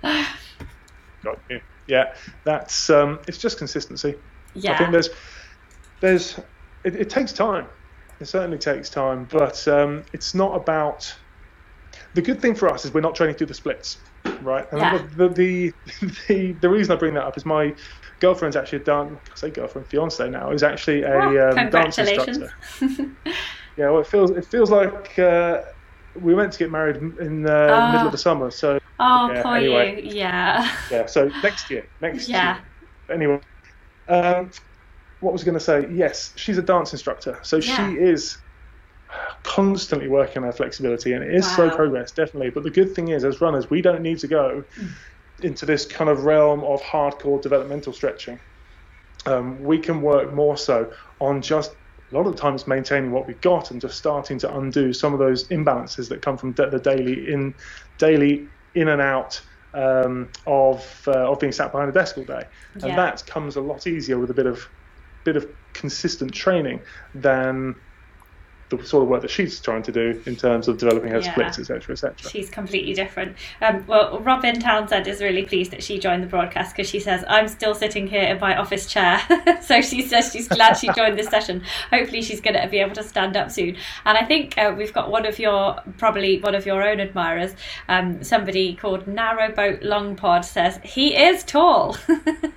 Got you. Yeah, that's um, it's just consistency. Yeah. I think there's there's it, it takes time. It certainly takes time, but um, it's not about. The good thing for us is we're not training through the splits, right? And Yeah. the, the the the reason I bring that up is my girlfriend's actually a dance. I say girlfriend, fiance now is actually a Oh, um, dance congratulations. instructor. Yeah, well, it feels it feels like uh, we were meant to get married in the Oh. middle of the summer, so. Oh, Yeah, poor anyway. you. Yeah. Yeah, so next year, next Yeah. year. Anyway, um, what was I going to say? Yes, she's a dance instructor, so Yeah. she is constantly working on her flexibility, and it is slow Wow. progress, definitely. But the good thing is, as runners, we don't need to go into this kind of realm of hardcore developmental stretching. Um, we can work more so on just a lot of the time it's maintaining what we've got and just starting to undo some of those imbalances that come from the daily in daily in and out um, of uh, of being sat behind a desk all day, and Yeah. that comes a lot easier with a bit of bit of consistent training than the sort of work that she's trying to do in terms of developing her Yeah. splits, et cetera, et cetera. She's completely different. Um, well, Robin Townsend is really pleased that she joined the broadcast because she says, I'm still sitting here in my office chair. So she says she's glad she joined this session. Hopefully she's going to be able to stand up soon. And I think uh, we've got one of your, probably one of your own admirers, um, somebody called Narrowboat Longpod says, he is tall. So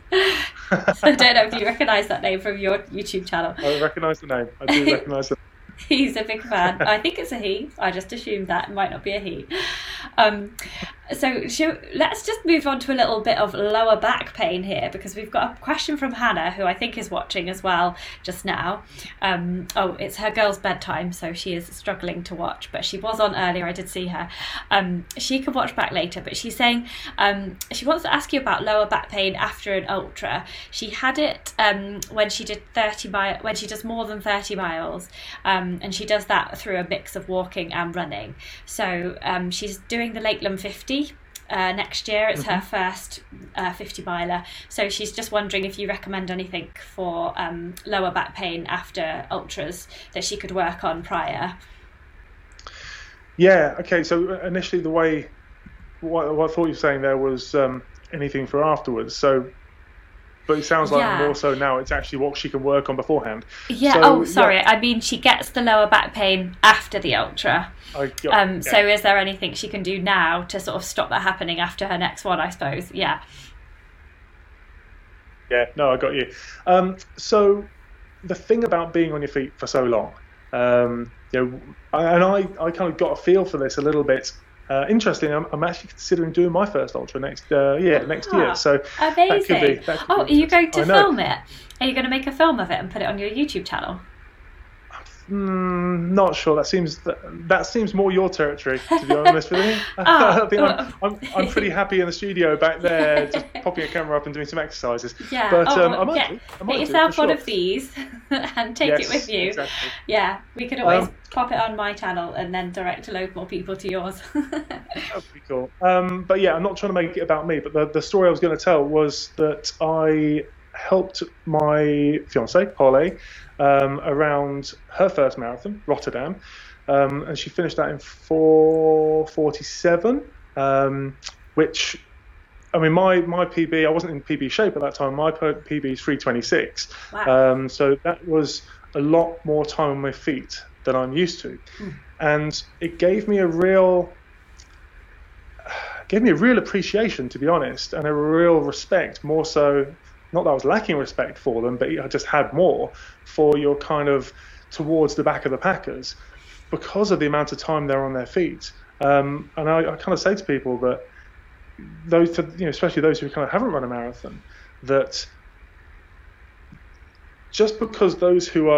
I don't know if you recognise that name from your YouTube channel. I recognise the name. I do recognise the He's a big fan. I think it's a he. I just assumed that. It might not be a he. Um, so shall, let's just move on to a little bit of lower back pain here, because we've got a question from Hannah, who I think is watching as well just now. Um, oh, it's her girl's bedtime, so she is struggling to watch, but she was on earlier. I did see her. Um, she can watch back later, but she's saying um, she wants to ask you about lower back pain after an ultra. She had it um, when she did thirty mi- when she does more than thirty miles. Um, and she does that through a mix of walking and running. So um, she's doing the Lakeland fifty uh, next year. It's her first uh, fifty miler. So she's just wondering if you recommend anything for um, lower back pain after ultras that she could work on prior. Yeah, okay, so initially the way, what, what I thought you were saying there was um, anything for afterwards, so, but it sounds like Yeah. more so now it's actually what she can work on beforehand. Yeah, So, oh, sorry. yeah, I mean, she gets the lower back pain after the ultra. I got, Um, yeah. So is there anything she can do now to sort of stop that happening after her next one, I suppose? Yeah. Yeah, no, I got you. Um, so the thing about being on your feet for so long, um, you know, I- and I, I kind of got a feel for this a little bit. Uh, interesting, I'm, I'm actually considering doing my first ultra next, uh, yeah, next Ah, year. So amazing. that could be. That could Oh, are be you going to I know. film it? Are you going to make a film of it and put it on your YouTube channel? Mm, not sure. That seems that, that seems more your territory, to be honest with you. Oh, I think well- I'm, I'm I'm pretty happy in the studio back there, just popping a camera up and doing some exercises. Yeah. But oh, um, I might yeah. do. I might Get do, yourself for one sure. of these and take it Yes, with you. exactly. Yeah, we could always Um, pop it on my channel and then direct a load more people to yours. That'd be cool. Um, but yeah, I'm not trying to make it about me. But the, the story I was going to tell was that I helped my fiancée, Holly, um, around her first marathon, Rotterdam. Um, and she finished that in four forty-seven, um, which, I mean, my, my P B, I wasn't in P B shape at that time. My P B is three twenty-six. Wow. Um, so that was a lot more time on my feet than I'm used to. Mm. And it gave me a real... gave me a real appreciation, to be honest, and a real respect, more so, not that I was lacking respect for them, but I just had more for your kind of towards the back of the packers because of the amount of time they're on their feet. Um, and I, I kind of say to people that those, you know, especially those who kind of haven't run a marathon, that just because those who are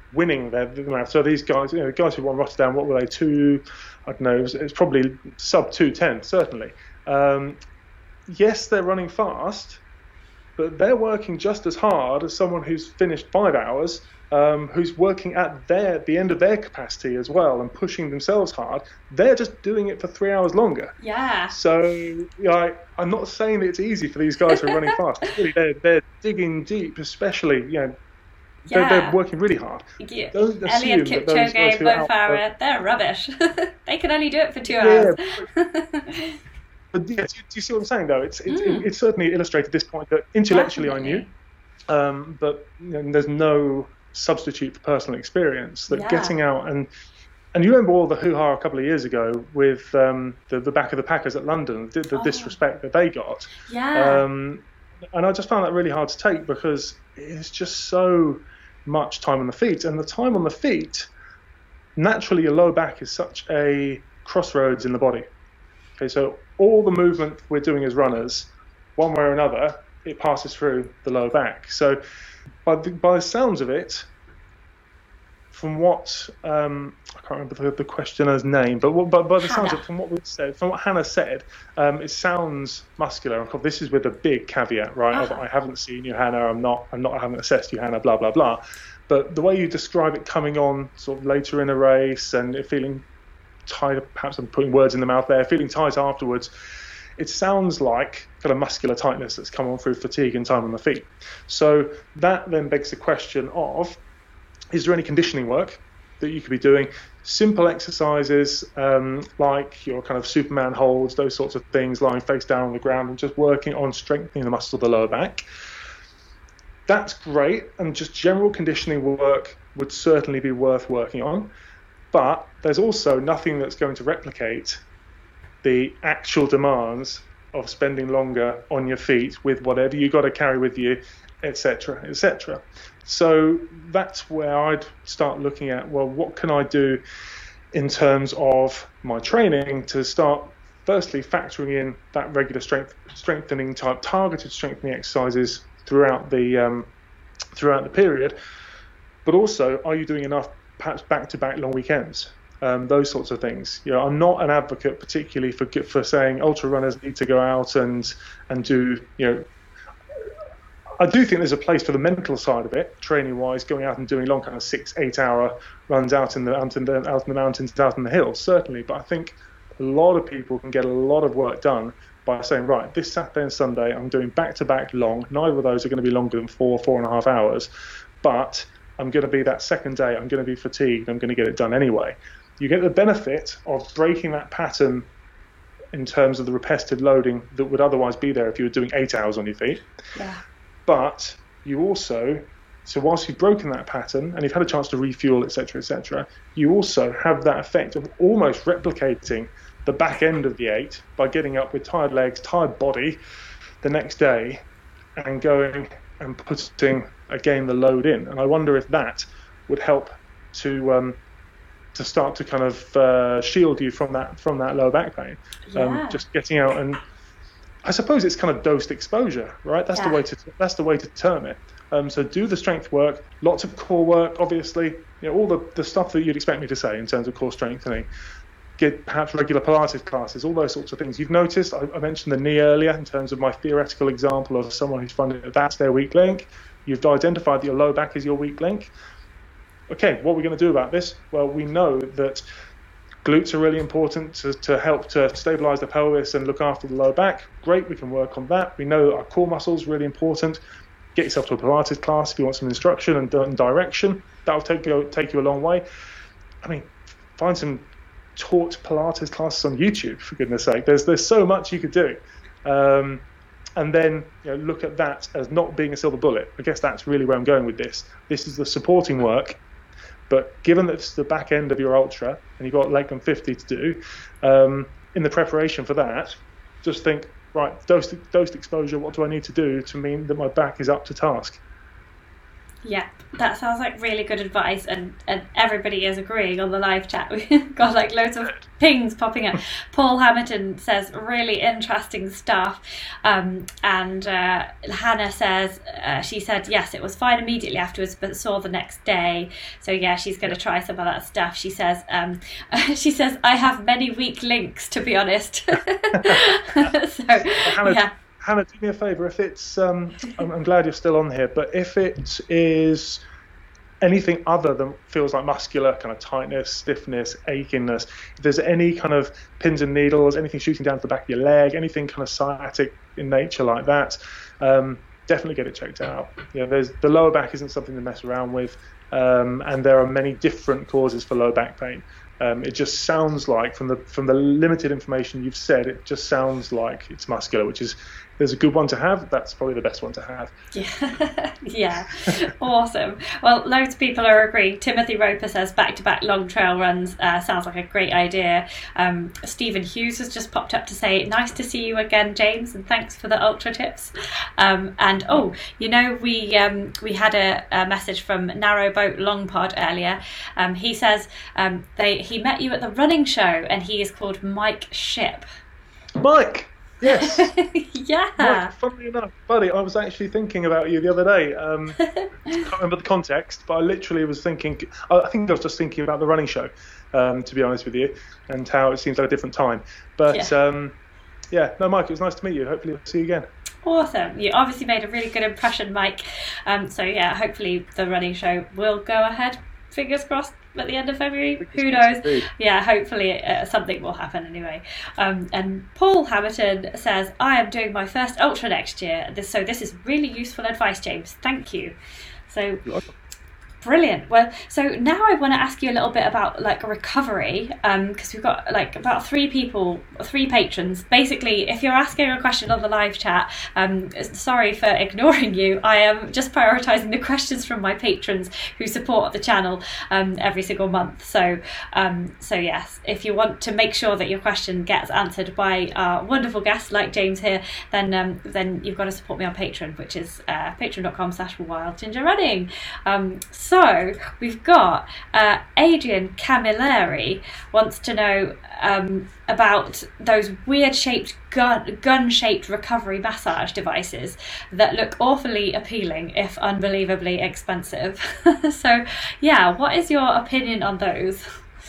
winning their, their marathon. So these guys, you know, the guys who won Rotterdam, what were they? Two, I don't know. It was, it was probably sub two ten, certainly. Um, yes, they're running fast, but they're working just as hard as someone who's finished five hours, um, who's working at their the end of their capacity as well and pushing themselves hard. They're just doing it for three hours longer. Yeah. So you know, I, I'm not saying that it's easy for these guys who are running fast. Really, they're, they're digging deep, especially, you know, Yeah. they're, they're working really hard. Yeah. Don't Elliot assume that those guys Kipchoge, who Mo are out there- Farah, they're rubbish. They can only do it for two Yeah, hours. But yeah, do you, do you see what I'm saying, though? It's it's, Mm. it's certainly illustrated this point that intellectually I knew, um, but you know, there's no substitute for personal experience. That Yeah. getting out and and you remember all the hoo-ha a couple of years ago with um, the the back of the Packers at London, the, the Oh. disrespect that they got. Yeah. Um, and I just found that really hard to take because it's just so much time on the feet, and the time on the feet, naturally, your low back is such a crossroads in the body. Okay, so all the movement we're doing as runners, one way or another, it passes through the lower back. So by the, by the sounds of it, from what, um, I can't remember the, the questioner's name, but, what, but by the sounds of Hannah. it, from what we said, from what Hannah said, um, it sounds muscular. Of course, this is with a big caveat, right? Uh-huh. I haven't seen you, Hannah. I'm not, I'm not, I haven't assessed you, Hannah. Blah blah blah. But the way you describe it coming on sort of later in a race and it feeling tired, perhaps I'm putting words in the mouth there, feeling tight afterwards, it sounds like kind of muscular tightness that's come on through fatigue and time on the feet. So that then begs the question of, is there any conditioning work that you could be doing? Simple exercises um, like your kind of Superman holds, those sorts of things, lying face down on the ground and just working on strengthening the muscles of the lower back. That's great, and just general conditioning work would certainly be worth working on. But there's also nothing that's going to replicate the actual demands of spending longer on your feet with whatever you got to carry with you, et cetera, et cetera. So that's where I'd start looking at, well, what can I do in terms of my training to start, firstly, factoring in that regular strength, strengthening type, targeted strengthening exercises throughout the um, throughout the period, but also, are you doing enough, perhaps back-to-back long weekends? Um, those sorts of things. You know, I'm not an advocate particularly for for saying ultra runners need to go out and and do, you know, I do think there's a place for the mental side of it, training-wise, going out and doing long kind of six, eight-hour runs out in the out in the out in the mountains, out in the hills, certainly. But I think a lot of people can get a lot of work done by saying, right, this Saturday and Sunday, I'm doing back-to-back long. Neither of those are going to be longer than four, four and a half hours. But I'm going to be that second day, I'm going to be fatigued, I'm going to get it done anyway. You get the benefit of breaking that pattern in terms of the repetitive loading that would otherwise be there if you were doing eight hours on your feet. Yeah. But you also, so whilst you've broken that pattern and you've had a chance to refuel, et cetera, et cetera, you also have that effect of almost replicating the back end of the eight by getting up with tired legs, tired body the next day and going and putting, again, the load in. And I wonder if that would help to um, to start to kind of uh, shield you from that from that lower back pain. Yeah. Um, just getting out, and I suppose it's kind of dosed exposure, right? That's Yeah. the way to that's the way to term it. Um, so do the strength work, lots of core work, obviously, you know, all the, the stuff that you'd expect me to say in terms of core strengthening. Get perhaps regular Pilates classes, all those sorts of things. You've noticed, I, I mentioned the knee earlier in terms of my theoretical example of someone who's finding that that's their weak link. You've identified that your low back is your weak link. Okay, what are we going to do about this? Well, we know that glutes are really important to, to help to stabilize the pelvis and look after the lower back. Great, we can work on that. We know that our core muscles are really important. Get yourself to a Pilates class if you want some instruction and, and direction. That'll take you, take you a long way. I mean, find some taught Pilates classes on YouTube, for goodness sake. There's there's so much you could do. Um, and then, you know, look at that as not being a silver bullet. I guess that's really where I'm going with this. This is the supporting work. But given that it's the back end of your ultra and you've got Lakeland fifty to do, um, in the preparation for that, just think, right, dosed, dosed exposure, what do I need to do to mean that my back is up to task? Yeah, that sounds like really good advice, and, and everybody is agreeing on the live chat. We've got like loads of pings popping up. Paul Hamilton says really interesting stuff, um, and uh, Hannah says uh, she said yes, it was fine immediately afterwards, but sore the next day. So yeah, she's going to try some of that stuff. She says um, she says I have many weak links, to be honest. So Hannah, yeah. Hannah, do me a favour. If it's, um, I'm, I'm glad you're still on here, but if it is anything other than feels like muscular kind of tightness, stiffness, achiness, if there's any kind of pins and needles, anything shooting down to the back of your leg, anything kind of sciatic in nature like that, um, definitely get it checked out. You know, there's the lower back isn't something to mess around with, um, and there are many different causes for low back pain. Um, it just sounds like, from the from the limited information you've said, it just sounds like it's muscular, which is, there's a good one to have. That's probably the best one to have. Yeah, yeah, awesome. Well, loads of people are agreeing. Timothy Roper says back-to-back long trail runs uh, sounds like a great idea. Um, Stephen Hughes has just popped up to say, nice to see you again, James, and thanks for the ultra tips. Um, and oh, you know, we um, we had a, a message from Narrowboat Long Pod earlier. Um, he says um, they he met you at the running show, and he is called Mike Ship. Mike. Yes. Yeah. Mike, funnily enough, buddy, I was actually thinking about you the other day. Um, I can't remember the context, but I literally was thinking, I think I was just thinking about the running show, um, to be honest with you, and how it seems like a different time. But yeah. Um, yeah, no, Mike, it was nice to meet you. Hopefully I'll see you again. Awesome. You obviously made a really good impression, Mike. Um, so yeah, hopefully the running show will go ahead. Fingers crossed at the end of February. Who knows? Yeah, hopefully uh, something will happen anyway. Um, and Paul Hamilton says, I am doing my first ultra next year. This, so this is really useful advice, James. Thank you. So brilliant. Well, so now I want to ask you a little bit about like recovery, because um, we've got like about three people, three patrons. Basically, if you're asking a question on the live chat, um, sorry for ignoring you. I am just prioritising the questions from my patrons who support the channel um, every single month. So, um, so yes, if you want to make sure that your question gets answered by our wonderful guests like James here, then um, then you've got to support me on Patreon, which is uh, patreon.com slash wild ginger running. Um, So we've got uh, Adrian Camilleri wants to know um, about those weird-shaped gun gun-shaped recovery massage devices that look awfully appealing, if unbelievably expensive. So, yeah, what is your opinion on those?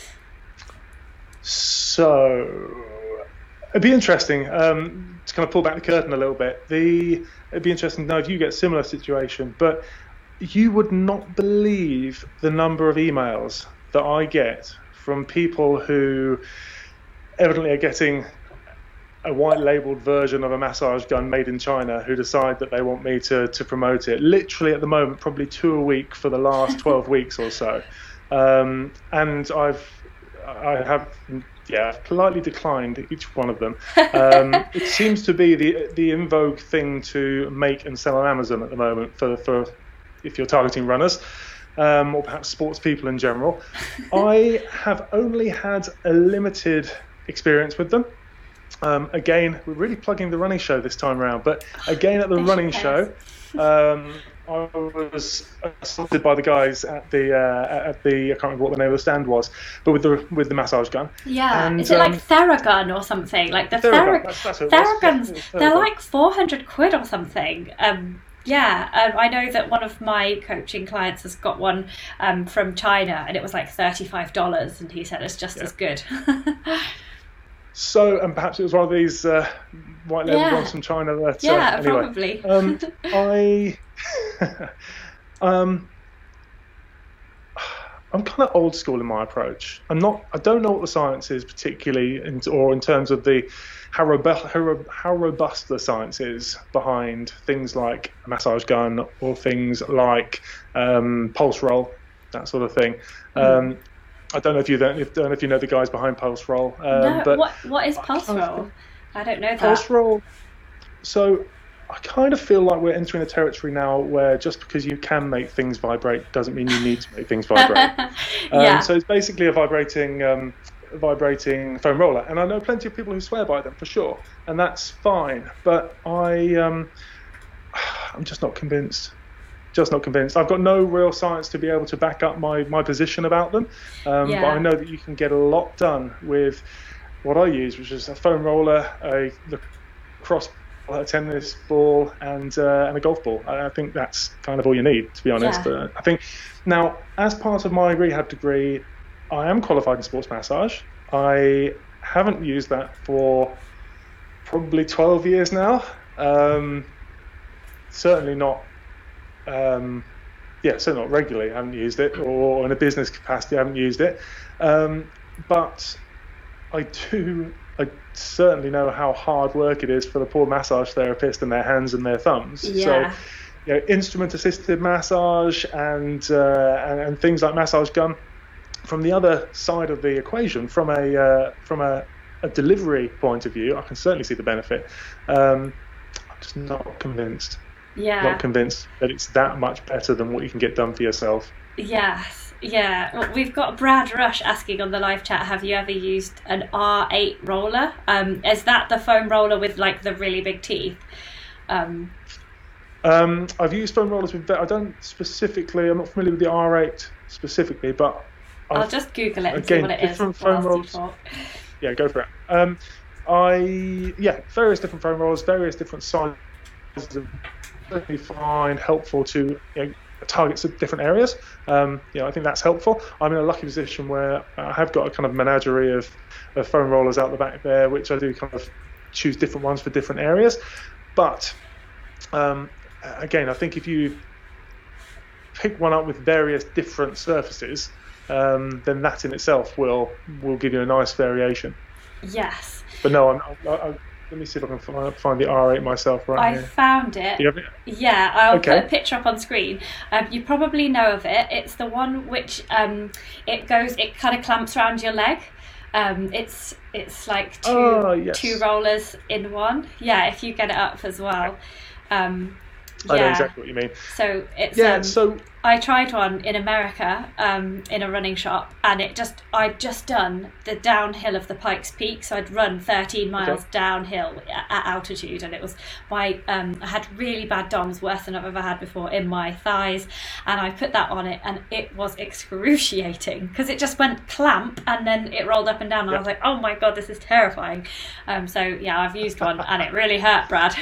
So it'd be interesting um, to kind of pull back the curtain a little bit. The it'd be interesting to know if you get a similar situation, but you would not believe the number of emails that I get from people who evidently are getting a white labelled version of a massage gun made in China, who decide that they want me to, to promote it. Literally at the moment, probably two a week for the last twelve weeks or so. Um, and I've, I have, yeah, politely declined each one of them. Um, it seems to be the the in vogue thing to make and sell on Amazon at the moment for for if you're targeting runners, um, or perhaps sports people in general. I have only had a limited experience with them. Um, again, we're really plugging the running show this time around, but again at the running show, um, I was assaulted by the guys at the uh, at the I can't remember what the name of the stand was, but with the with the massage gun. Yeah, and, is it um, like Theragun or something? Like the Theragun. Theragun. That's, that's what it was. Theraguns, Yeah, they're Theragun. like four hundred quid or something. Um, Yeah, um, I know that one of my coaching clients has got one um, from China, and it was like thirty-five dollars, and he said it's just Yeah. as good. So, and perhaps it was one of these uh, white label Yeah. ones from China. That, Yeah, uh, anyway. probably. um, I, um, I'm kind of old school in my approach. I'm not. I don't know what the science is particularly, in, or in terms of the how robust how, ro- how robust the science is behind things like a massage gun or things like um, pulse roll, that sort of thing. Mm. Um, I don't know if you don't, if, don't know if you know the guys behind Pulse Roll. Um, no, but what what is Pulse Roll? I don't know that. Pulse Roll. So I kind of feel like we're entering a territory now where just because you can make things vibrate doesn't mean you need to make things vibrate. Yeah. Um, so it's basically a vibrating, um, vibrating foam roller, and I know plenty of people who swear by them for sure, and that's fine. But I, um, I'm just not convinced. just not convinced. I've got no real science to be able to back up my, my position about them, um, Yeah. but I know that you can get a lot done with what I use, which is a foam roller, a lacrosse ball, a tennis ball, and uh, and a golf ball. I, I think that's kind of all you need, to be honest. Yeah. Uh, I think now, as part of my rehab degree, I am qualified in sports massage. I haven't used that for probably twelve years now. Um, certainly not. Um, yeah, certainly not regularly. I haven't used it, or in a business capacity, I haven't used it. Um, but I do. I certainly know how hard work it is for the poor massage therapist and their hands and their thumbs. Yeah. So, you know, instrument-assisted massage and, uh, and and things like massage gun. From the other side of the equation, from a uh, from a, a delivery point of view, I can certainly see the benefit. Um, I'm just not convinced. Yeah. Not convinced that it's that much better than what you can get done for yourself. Yes, yeah. Well, we've got Brad Rush asking on the live chat, have you ever used an R eight roller? Um, is that the foam roller with like the really big teeth? Um, um, I've used foam rollers with, I don't specifically, I'm not familiar with the R eight specifically, but I'll I've, just Google it and again, see what it is. different foam whilst you rollers. talk. Yeah, go for it. Um, I, yeah, various different foam rollers, various different sizes of certainly find helpful to, you know, targets of different areas. Um, you know, I think that's helpful. I'm in a lucky position where I have got a kind of menagerie of, of foam rollers out the back there, which I do kind of choose different ones for different areas. But um, again, I think if you pick one up with various different surfaces, um, then that in itself will will give you a nice variation. Yes. But no, I'm, I, I, let me see if I can find, find the R eight myself right I here. found it. Do you have it? Yeah, I'll Okay. put a picture up on screen. Um, you probably know of it. It's the one which um, it goes, it kind of clamps around your leg. Um, it's it's like two Oh, yes. two rollers in one. Yeah, if you get it up as well. Um, I know yeah. exactly what you mean. So it's Yeah, um, so I tried one in America um, in a running shop, and it just I'd just done the downhill of the Pikes Peak, so I'd run thirteen miles Okay. downhill at, at altitude, and it was my um, I had really bad D O M S, worse than I've ever had before, in my thighs, and I put that on it, and it was excruciating because it just went clamp, and then it rolled up and down, and Yeah. I was like, oh my god, this is terrifying. Um, so yeah, I've used one, and it really hurt, Brad.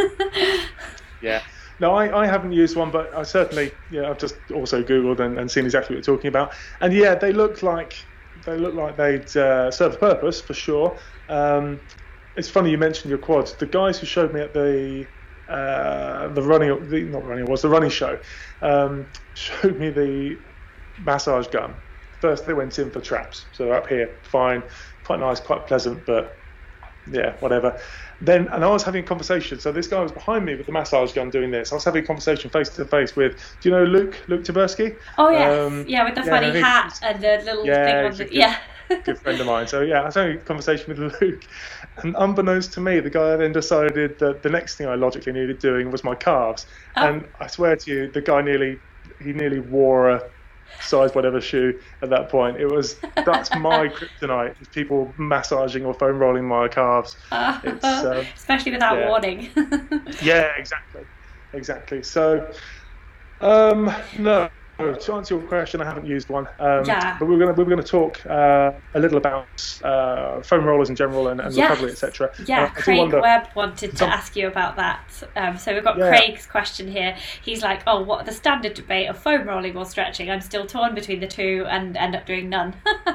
yeah. No, I, I haven't used one, but I certainly, yeah, I've just also Googled and, and seen exactly what you're talking about. And yeah, they look like they look like they'd uh, serve a purpose for sure. Um, it's funny you mentioned your quads. The guys who showed me at the uh, the running, the, not running, it was the running show, um, showed me the massage gun. First, they went in for traps, so they're up here, fine, quite nice, quite pleasant, but yeah, whatever. Then, and I was having a conversation. So this guy was behind me with the massage gun doing this. I was having a conversation face to face with, do you know Luke, Luke Taberski? Oh yes, Um, yeah, with the yeah, funny I think hat he's- and the little Yeah, thing on he's a the good- yeah. good friend of mine. So yeah, I was having a conversation with Luke, and unbeknownst to me, the guy then decided that the next thing I logically needed doing was my calves. Oh. And I swear to you, the guy nearly, he nearly wore a size whatever shoe at that point. It was, that's my kryptonite, is people massaging or foam rolling my calves. It's, um, Especially without yeah. warning. Yeah, exactly, exactly. So, um, no. To answer your question, I haven't used one. Um, Yeah. But we we're going to we we're going to talk uh, a little about uh, foam rollers in general and, and Yes. recovery, et cetera. Yeah, Uh, I do Craig wonder- Webb wanted to Some- ask you about that. Um, so we've got Yeah. Craig's question here. He's like, oh, what the standard debate of foam rolling or stretching? I'm still torn between the two and end up doing none.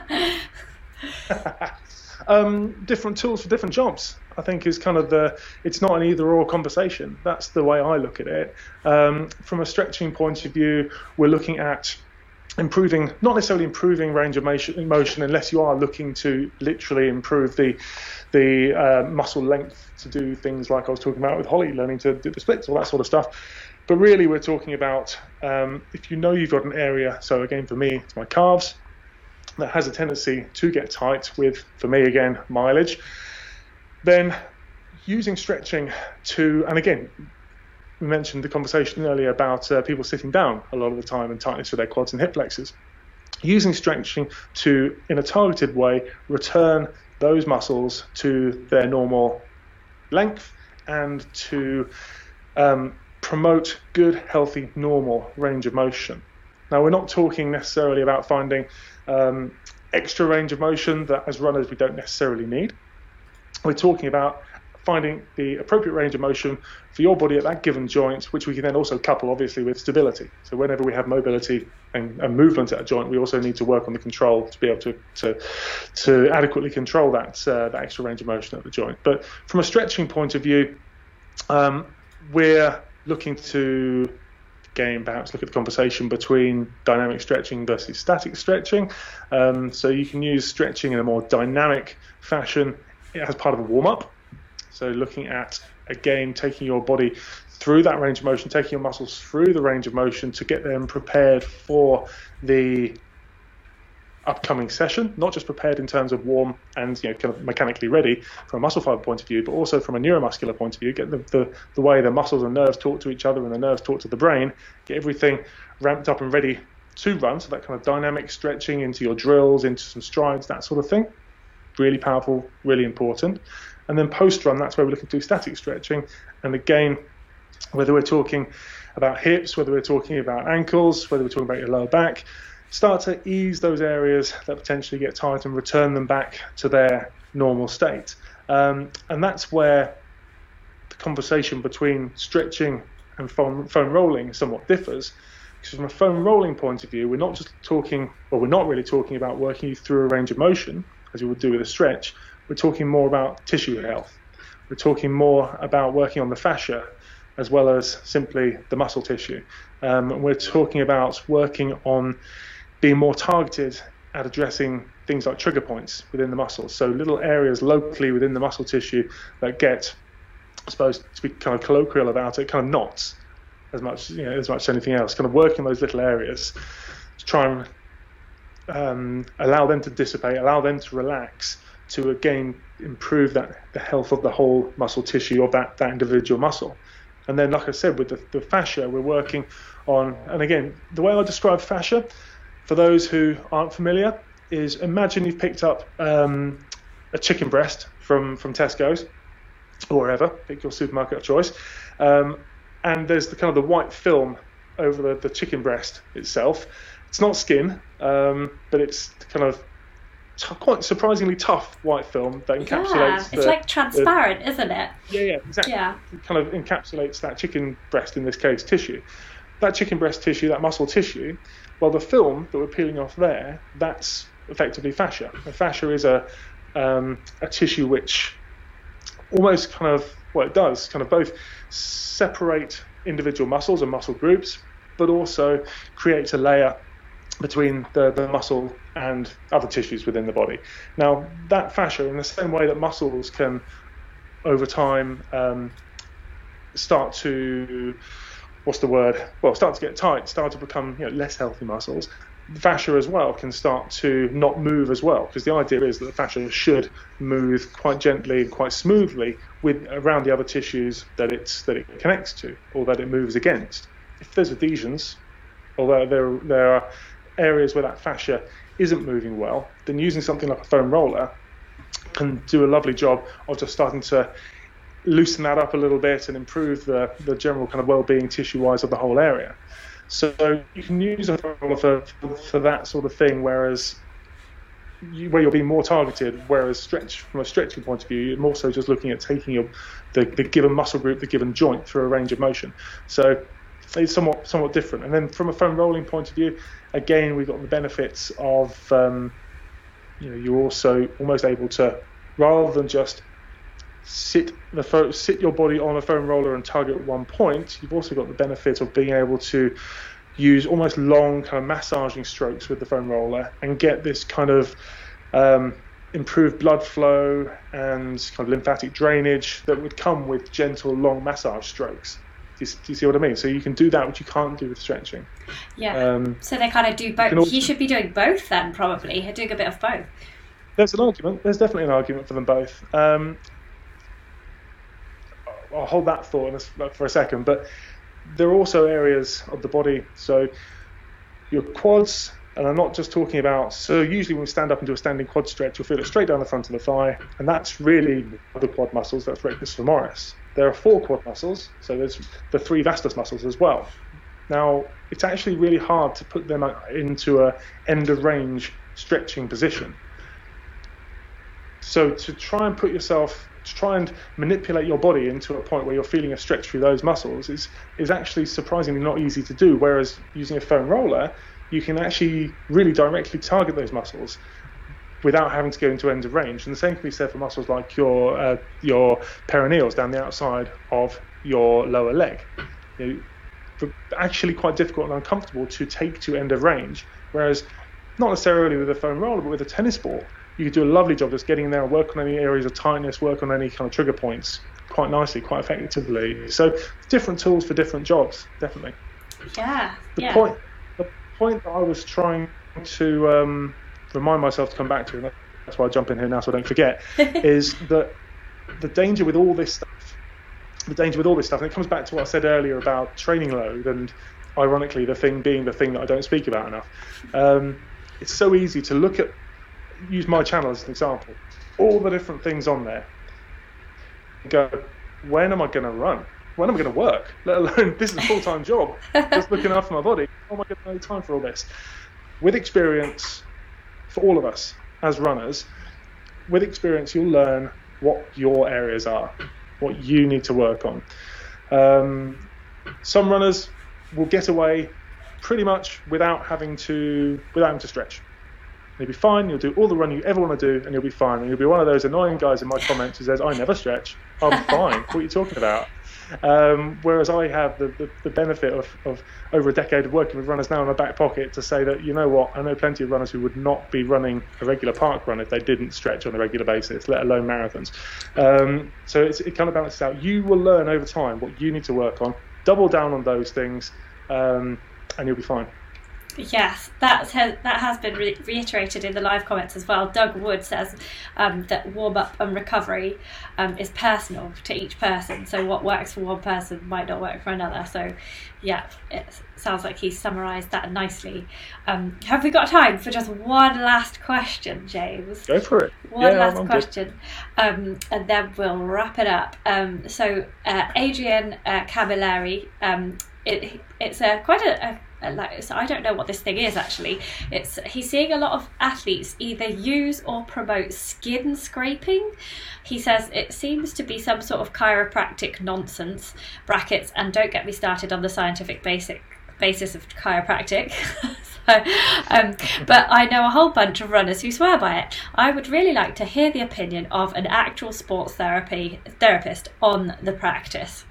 um, different tools for different jobs, I think, is kind of the, it's not an either or conversation. That's the way I look at it. Um, from a stretching point of view, we're looking at improving, not necessarily improving range of motion, motion unless you are looking to literally improve the the uh, muscle length to do things like I was talking about with Holly, learning to do the splits, all that sort of stuff. But really we're talking about um, if you know you've got an area, so again for me it's my calves, that has a tendency to get tight with, for me again, mileage, then using stretching to, and again, we mentioned the conversation earlier about uh, people sitting down a lot of the time and tightness with their quads and hip flexors. Using stretching to, in a targeted way, return those muscles to their normal length and to um, promote good, healthy, normal range of motion. Now, we're not talking necessarily about finding um, extra range of motion that as runners we don't necessarily need. We're talking about finding the appropriate range of motion for your body at that given joint, which we can then also couple obviously with stability. So whenever we have mobility and, and movement at a joint, we also need to work on the control to be able to to, to adequately control that uh, that extra range of motion at the joint. But from a stretching point of view, um, we're looking to again perhaps look at the conversation between dynamic stretching versus static stretching. Um, so you can use stretching in a more dynamic fashion as part of a warm-up. So looking at, again, taking your body through that range of motion, taking your muscles through the range of motion to get them prepared for the upcoming session, not just prepared in terms of warm and you know kind of mechanically ready from a muscle fiber point of view, but also from a neuromuscular point of view, get the, the, the way the muscles and nerves talk to each other and the nerves talk to the brain, get everything ramped up and ready to run, so that kind of dynamic stretching into your drills, into some strides, that sort of thing. Really powerful, really important. And then post-run, that's where we're looking to do static stretching. And again, whether we're talking about hips, whether we're talking about ankles, whether we're talking about your lower back, start to ease those areas that potentially get tight and return them back to their normal state. Um, and that's where the conversation between stretching and foam, foam rolling somewhat differs. Because from a foam rolling point of view, we're not just talking, or we're not really talking about working you through a range of motion, as you would do with a stretch. We're talking more about tissue health. We're talking more about working on the fascia as well as simply the muscle tissue. Um, we're talking about working on being more targeted at addressing things like trigger points within the muscles. So little areas locally within the muscle tissue that get, I suppose, to be kind of colloquial about it, kind of knots as much, you know, as much as anything else. Kind of working those little areas to try and um, allow them to dissipate, allow them to relax, to again improve that the health of the whole muscle tissue of that, that individual muscle. And then, like I said, with the, the fascia, we're working on, and again, the way I describe fascia, for those who aren't familiar, is imagine you've picked up um, a chicken breast from, from Tesco's, or wherever, pick your supermarket of choice, um, and there's the kind of the white film over the, the chicken breast itself. It's not skin, um, but it's kind of T- quite surprisingly tough white film that encapsulates. Yeah, it's the, like transparent, the, isn't it? Yeah, yeah, exactly. Yeah. It kind of encapsulates that chicken breast, in this case, tissue. That chicken breast tissue, that muscle tissue, well, the film that we're peeling off there, that's effectively fascia. And fascia is a um, a tissue which almost kind of, well, it does kind of both separate individual muscles and muscle groups, but also creates a layer between the, the muscle and other tissues within the body. Now, that fascia, in the same way that muscles can, over time, um, start to, what's the word? Well, start to get tight, start to become you know, less healthy muscles. The fascia as well can start to not move as well, because the idea is that the fascia should move quite gently and quite smoothly with around the other tissues that it's that it connects to or that it moves against. If there's adhesions, although there there are areas where that fascia isn't moving well, then using something like a foam roller can do a lovely job of just starting to loosen that up a little bit and improve the, the general kind of well-being tissue-wise of the whole area. So you can use a foam roller for, for, for that sort of thing, whereas you, where you're being more targeted, whereas stretch from a stretching point of view, you're more so just looking at taking your, the, the given muscle group, the given joint through a range of motion. So it's somewhat somewhat different. And then from a foam rolling point of view, again, we've got the benefits of, um, you know, you're also almost able to, rather than just sit the fo- sit your body on a foam roller and target one point, you've also got the benefit of being able to use almost long kind of massaging strokes with the foam roller and get this kind of um, improved blood flow and kind of lymphatic drainage that would come with gentle, long massage strokes. Do you, do you see what I mean? So you can do that, which you can't do with stretching. Yeah. Um, so they kind of do both. also, he should be doing both then, probably. He's doing a bit of both. There's an argument. There's definitely an argument for them both. Um, I'll hold that thought for a second. But there are also areas of the body. So your quads, and I'm not just talking about, so usually when we stand up and do a standing quad stretch, you'll feel it straight down the front of the thigh. And that's really the quad muscles. That's rectus femoris. there are four quad muscles, so there's the three vastus muscles as well. Now, it's actually really hard to put them into a end of range stretching position. So to try and put yourself, to try and manipulate your body into a point where you're feeling a stretch through those muscles is, is actually surprisingly not easy to do. Whereas using a foam roller, you can actually really directly target those muscles without having to go into end of range. And the same can be said for muscles like your uh, your perineals down the outside of your lower leg. You know, actually quite difficult and uncomfortable to take to end of range, whereas not necessarily with a foam roller, but with a tennis ball, you could do a lovely job just getting in there and work on any areas of tightness, work on any kind of trigger points quite nicely, quite effectively. So different tools for different jobs, definitely. Yeah. The yeah. point, the point that I was trying to um, remind myself to come back to, and that's why I jump in here now so I don't forget, is that the danger with all this stuff the danger with all this stuff, and it comes back to what I said earlier about training load, and ironically the thing being the thing that I don't speak about enough. Um, it's so easy to look at, use my channel as an example, all the different things on there, and go, when am I going to run? When am I going to work? Let alone, this is a full-time job, just looking after my body. How am I going to have time for all this? With experience, for all of us as runners, with experience you'll learn what your areas are, what you need to work on. Um, some runners will get away pretty much without having to without having to stretch. You'll be fine, you'll do all the running you ever want to do, and you'll be fine. And you'll be one of those annoying guys in my comments who says, I never stretch, I'm fine, what are you talking about? Um, whereas I have the, the, the benefit of, of over a decade of working with runners now in my back pocket to say that, you know what, I know plenty of runners who would not be running a regular park run if they didn't stretch on a regular basis, let alone marathons. Um, so it's, it kind of balances out. You will learn over time what you need to work on, double down on those things, um, and you'll be fine. Yes, that has, that has been re- reiterated in the live comments as well. Doug Wood says um, that warm-up and recovery um, is personal to each person. So what works for one person might not work for another. So, yeah, it sounds like he's summarised that nicely. Um, have we got time for just one last question, James? Go for it. One yeah, last I'm question, um, and then we'll wrap it up. Um, so, uh, Adrian uh, Camilleri, um, it, it's a, quite a... a Like, so I don't know what this thing is actually. It's he's seeing a lot of athletes either use or promote skin scraping. He says it seems to be some sort of chiropractic nonsense, brackets, and don't get me started on the scientific basic basis of chiropractic. so, um, but I know a whole bunch of runners who swear by it. I would really like to hear the opinion of an actual sports therapy therapist on the practice.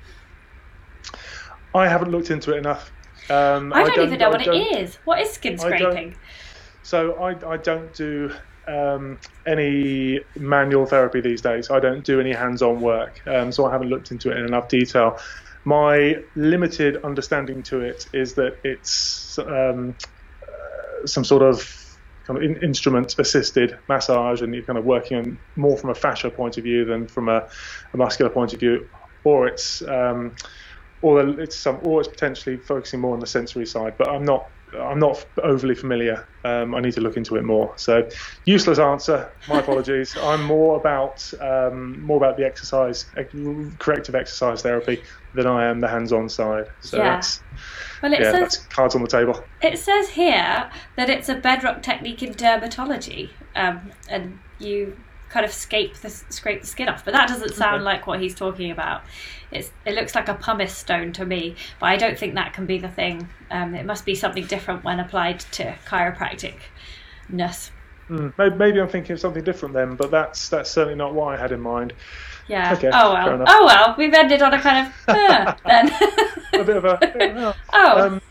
I haven't looked into it enough. Um, I, don't I don't even know I what it is. What is skin scraping? I so I, I don't do um, any manual therapy these days. I don't do any hands-on work, um, so I haven't looked into it in enough detail. My limited understanding to it is that it's um, uh, some sort of kind of in, instrument-assisted massage, and you're kind of working on more from a fascia point of view than from a, a muscular point of view, or it's um, or it's some, or it's potentially focusing more on the sensory side. But I'm not, I'm not overly familiar. Um, I need to look into it more. So, useless answer. My apologies. I'm more about um, more about the exercise, corrective exercise therapy than I am the hands-on side. So yeah. that's well, it yeah, says, that's cards on the table. It says here that it's a bedrock technique in dermatology, um, and you kind of scrape the scrape the skin off, but that doesn't sound okay. like what he's talking about. It's it looks like a pumice stone to me, but I don't think that can be the thing. Um, it must be something different when applied to chiropractic-ness. Mm, maybe, maybe I'm thinking of something different then, but that's that's certainly not what I had in mind. Yeah. Okay, oh well. Oh well. We've ended on a kind of uh, then. a bit of a. Uh, oh. Um,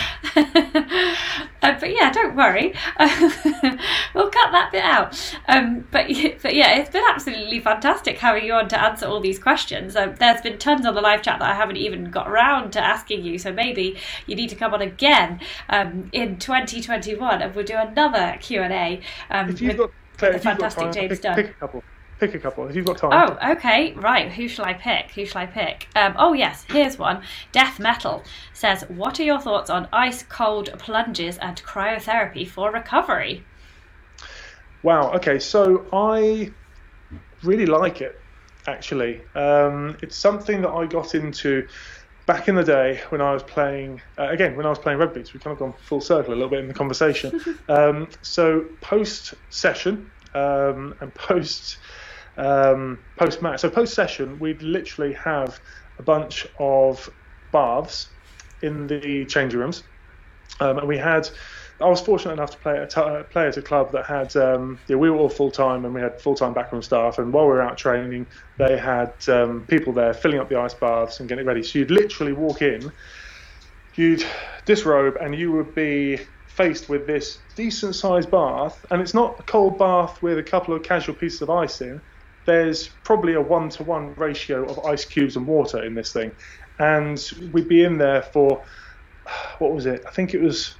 uh, but yeah, don't worry. We'll cut that bit out. Um, but but yeah, it's been absolutely fantastic having you on to answer all these questions. Um, there's been tons on the live chat that I haven't even got around to asking you. So maybe you need to come on again um, in twenty twenty-one, and we'll do another Q and A um, if you've with, got, with the fantastic time, James pick, Dunn. Pick a couple. Pick a couple if you've got time. Oh, okay, right. Who shall I pick? Who shall I pick? Um, oh, yes, here's one. Death Metal says, what are your thoughts on ice cold plunges and cryotherapy for recovery? Wow, okay, so I really like it. actually. Um, it's something that I got into back in the day when I was playing, uh, again, when I was playing rugby. So we've kind of gone full circle a little bit in the conversation. um, so post-session um, and post, um, post-match, so post-session, we'd literally have a bunch of baths in the changing rooms. Um, and we had... I was fortunate enough to play at a, play at a club that had, um, yeah, we were all full-time and we had full-time backroom staff, and while we were out training, they had um, people there filling up the ice baths and getting it ready. So you'd literally walk in, you'd disrobe, and you would be faced with this decent-sized bath, and it's not a cold bath with a couple of casual pieces of ice in. There's probably a one-to-one ratio of ice cubes and water in this thing, and we'd be in there for, what was it? I think it was...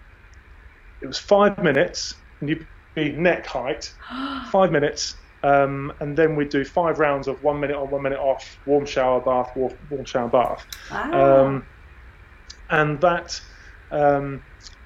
It was five minutes, and you'd be neck height, five minutes, um, and then we'd do five rounds of one minute on, one minute off, warm shower, bath, warm, warm shower, bath. Wow. Um, and that, um,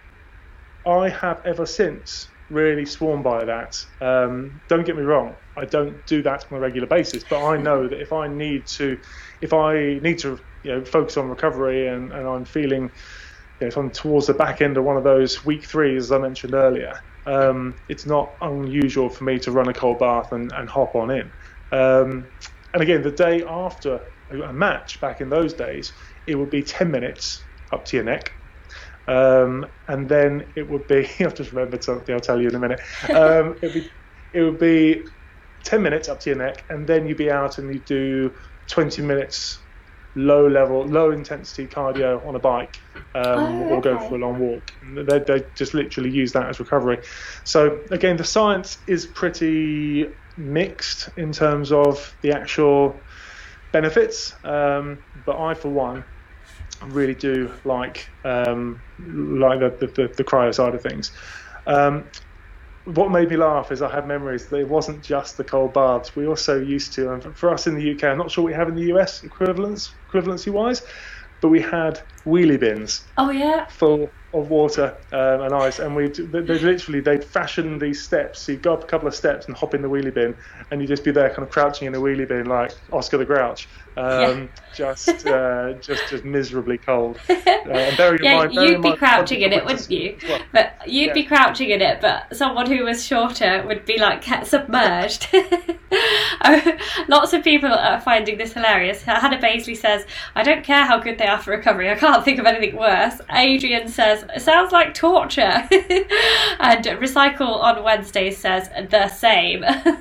I have ever since really sworn by that. Um, don't get me wrong, I don't do that on a regular basis, but I know that if I need to, if I need to, you know, focus on recovery, and, and I'm feeling... If I'm towards the back end of one of those week threes, as I mentioned earlier, um, it's not unusual for me to run a cold bath and, and hop on in. Um, and again, the day after a match, back in those days, it would be ten minutes up to your neck. Um, and then it would be, I've just remembered something I'll tell you in a minute. Um, it would be, it would be ten minutes up to your neck, and then you'd be out and you do twenty minutes low level, low intensity cardio on a bike, um, oh, okay. or go for a long walk. They, they just literally use that as recovery. So again, the science is pretty mixed in terms of the actual benefits, um, but I, for one, really do like um, like the, the, the cryo side of things. Um, What made me laugh is I have memories that it wasn't just the cold baths. We also used to, and for us in the U K, I'm not sure what we have in the U S equivalents, equivalency-wise, but we had wheelie bins. Oh, yeah. Full of water um, and ice, and we they literally they'd fashion these steps. So you go up a couple of steps and hop in the wheelie bin, and you just be there, kind of crouching in a wheelie bin like Oscar the Grouch, um, yeah. just uh, just just miserably cold. Uh, and bearing yeah, in mind, you'd in be mind, crouching in it, wouldn't you? Well, but you'd yeah. be crouching in it, but someone who was shorter would be like submerged. Lots of people are finding this hilarious. Hannah Baisley says, "I don't care how good they are for recovery. I can't think of anything worse." Adrian says, "It sounds like torture." And Recycle on Wednesday says the same.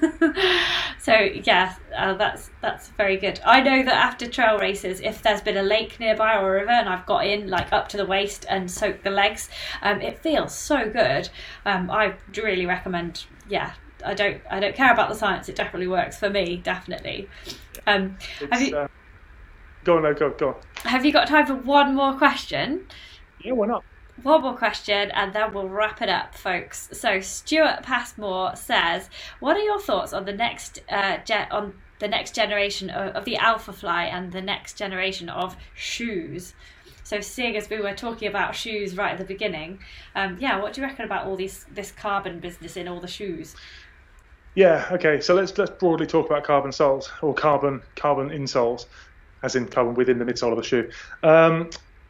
So yeah, uh, that's that's very good. I know that after trail races, if there's been a lake nearby or a river and I've got in like up to the waist and soaked the legs, um, it feels so good. Um, I really recommend. Yeah, I don't I don't care about the science. It definitely works for me. Definitely. Um, have you? Uh, go on, no, go go on. Have you got time for one more question? Yeah, why not? One more question and then we'll wrap it up, folks. So Stuart Passmore says, "What are your thoughts on the next uh, ge- on the next generation of, of the Alpha Fly and the next generation of shoes?" So seeing as we were talking about shoes right at the beginning, um, yeah, what do you reckon about all these this carbon business in all the shoes? Yeah, okay. So let's let's broadly talk about carbon soles or carbon carbon insoles, as in carbon within the midsole of the shoe. Um,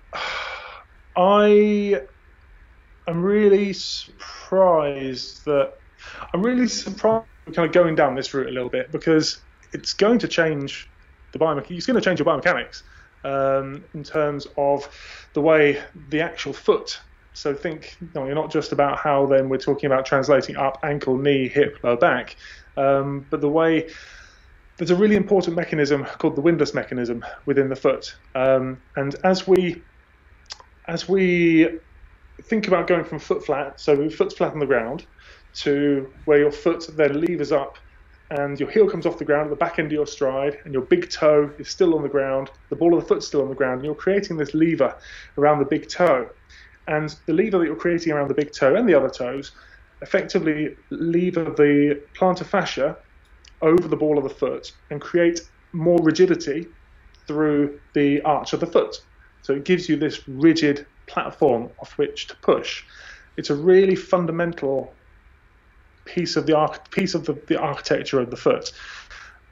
I am really surprised that I'm really surprised we're kind of going down this route a little bit, because it's going to change the biomechanics. It's going to change your biomechanics um, in terms of the way the actual foot. So think, you know, you're not just about how then we're talking about translating up ankle, knee, hip, lower back, um, but the way there's a really important mechanism called the windlass mechanism within the foot, um, and as we As we think about going from foot flat, so your foot's flat on the ground, to where your foot then levers up and your heel comes off the ground at the back end of your stride and your big toe is still on the ground, the ball of the foot's still on the ground, and you're creating this lever around the big toe. And the lever that you're creating around the big toe and the other toes effectively lever the plantar fascia over the ball of the foot and create more rigidity through the arch of the foot. So it gives you this rigid platform off which to push. It's a really fundamental piece of the arch- piece of the, the architecture of the foot.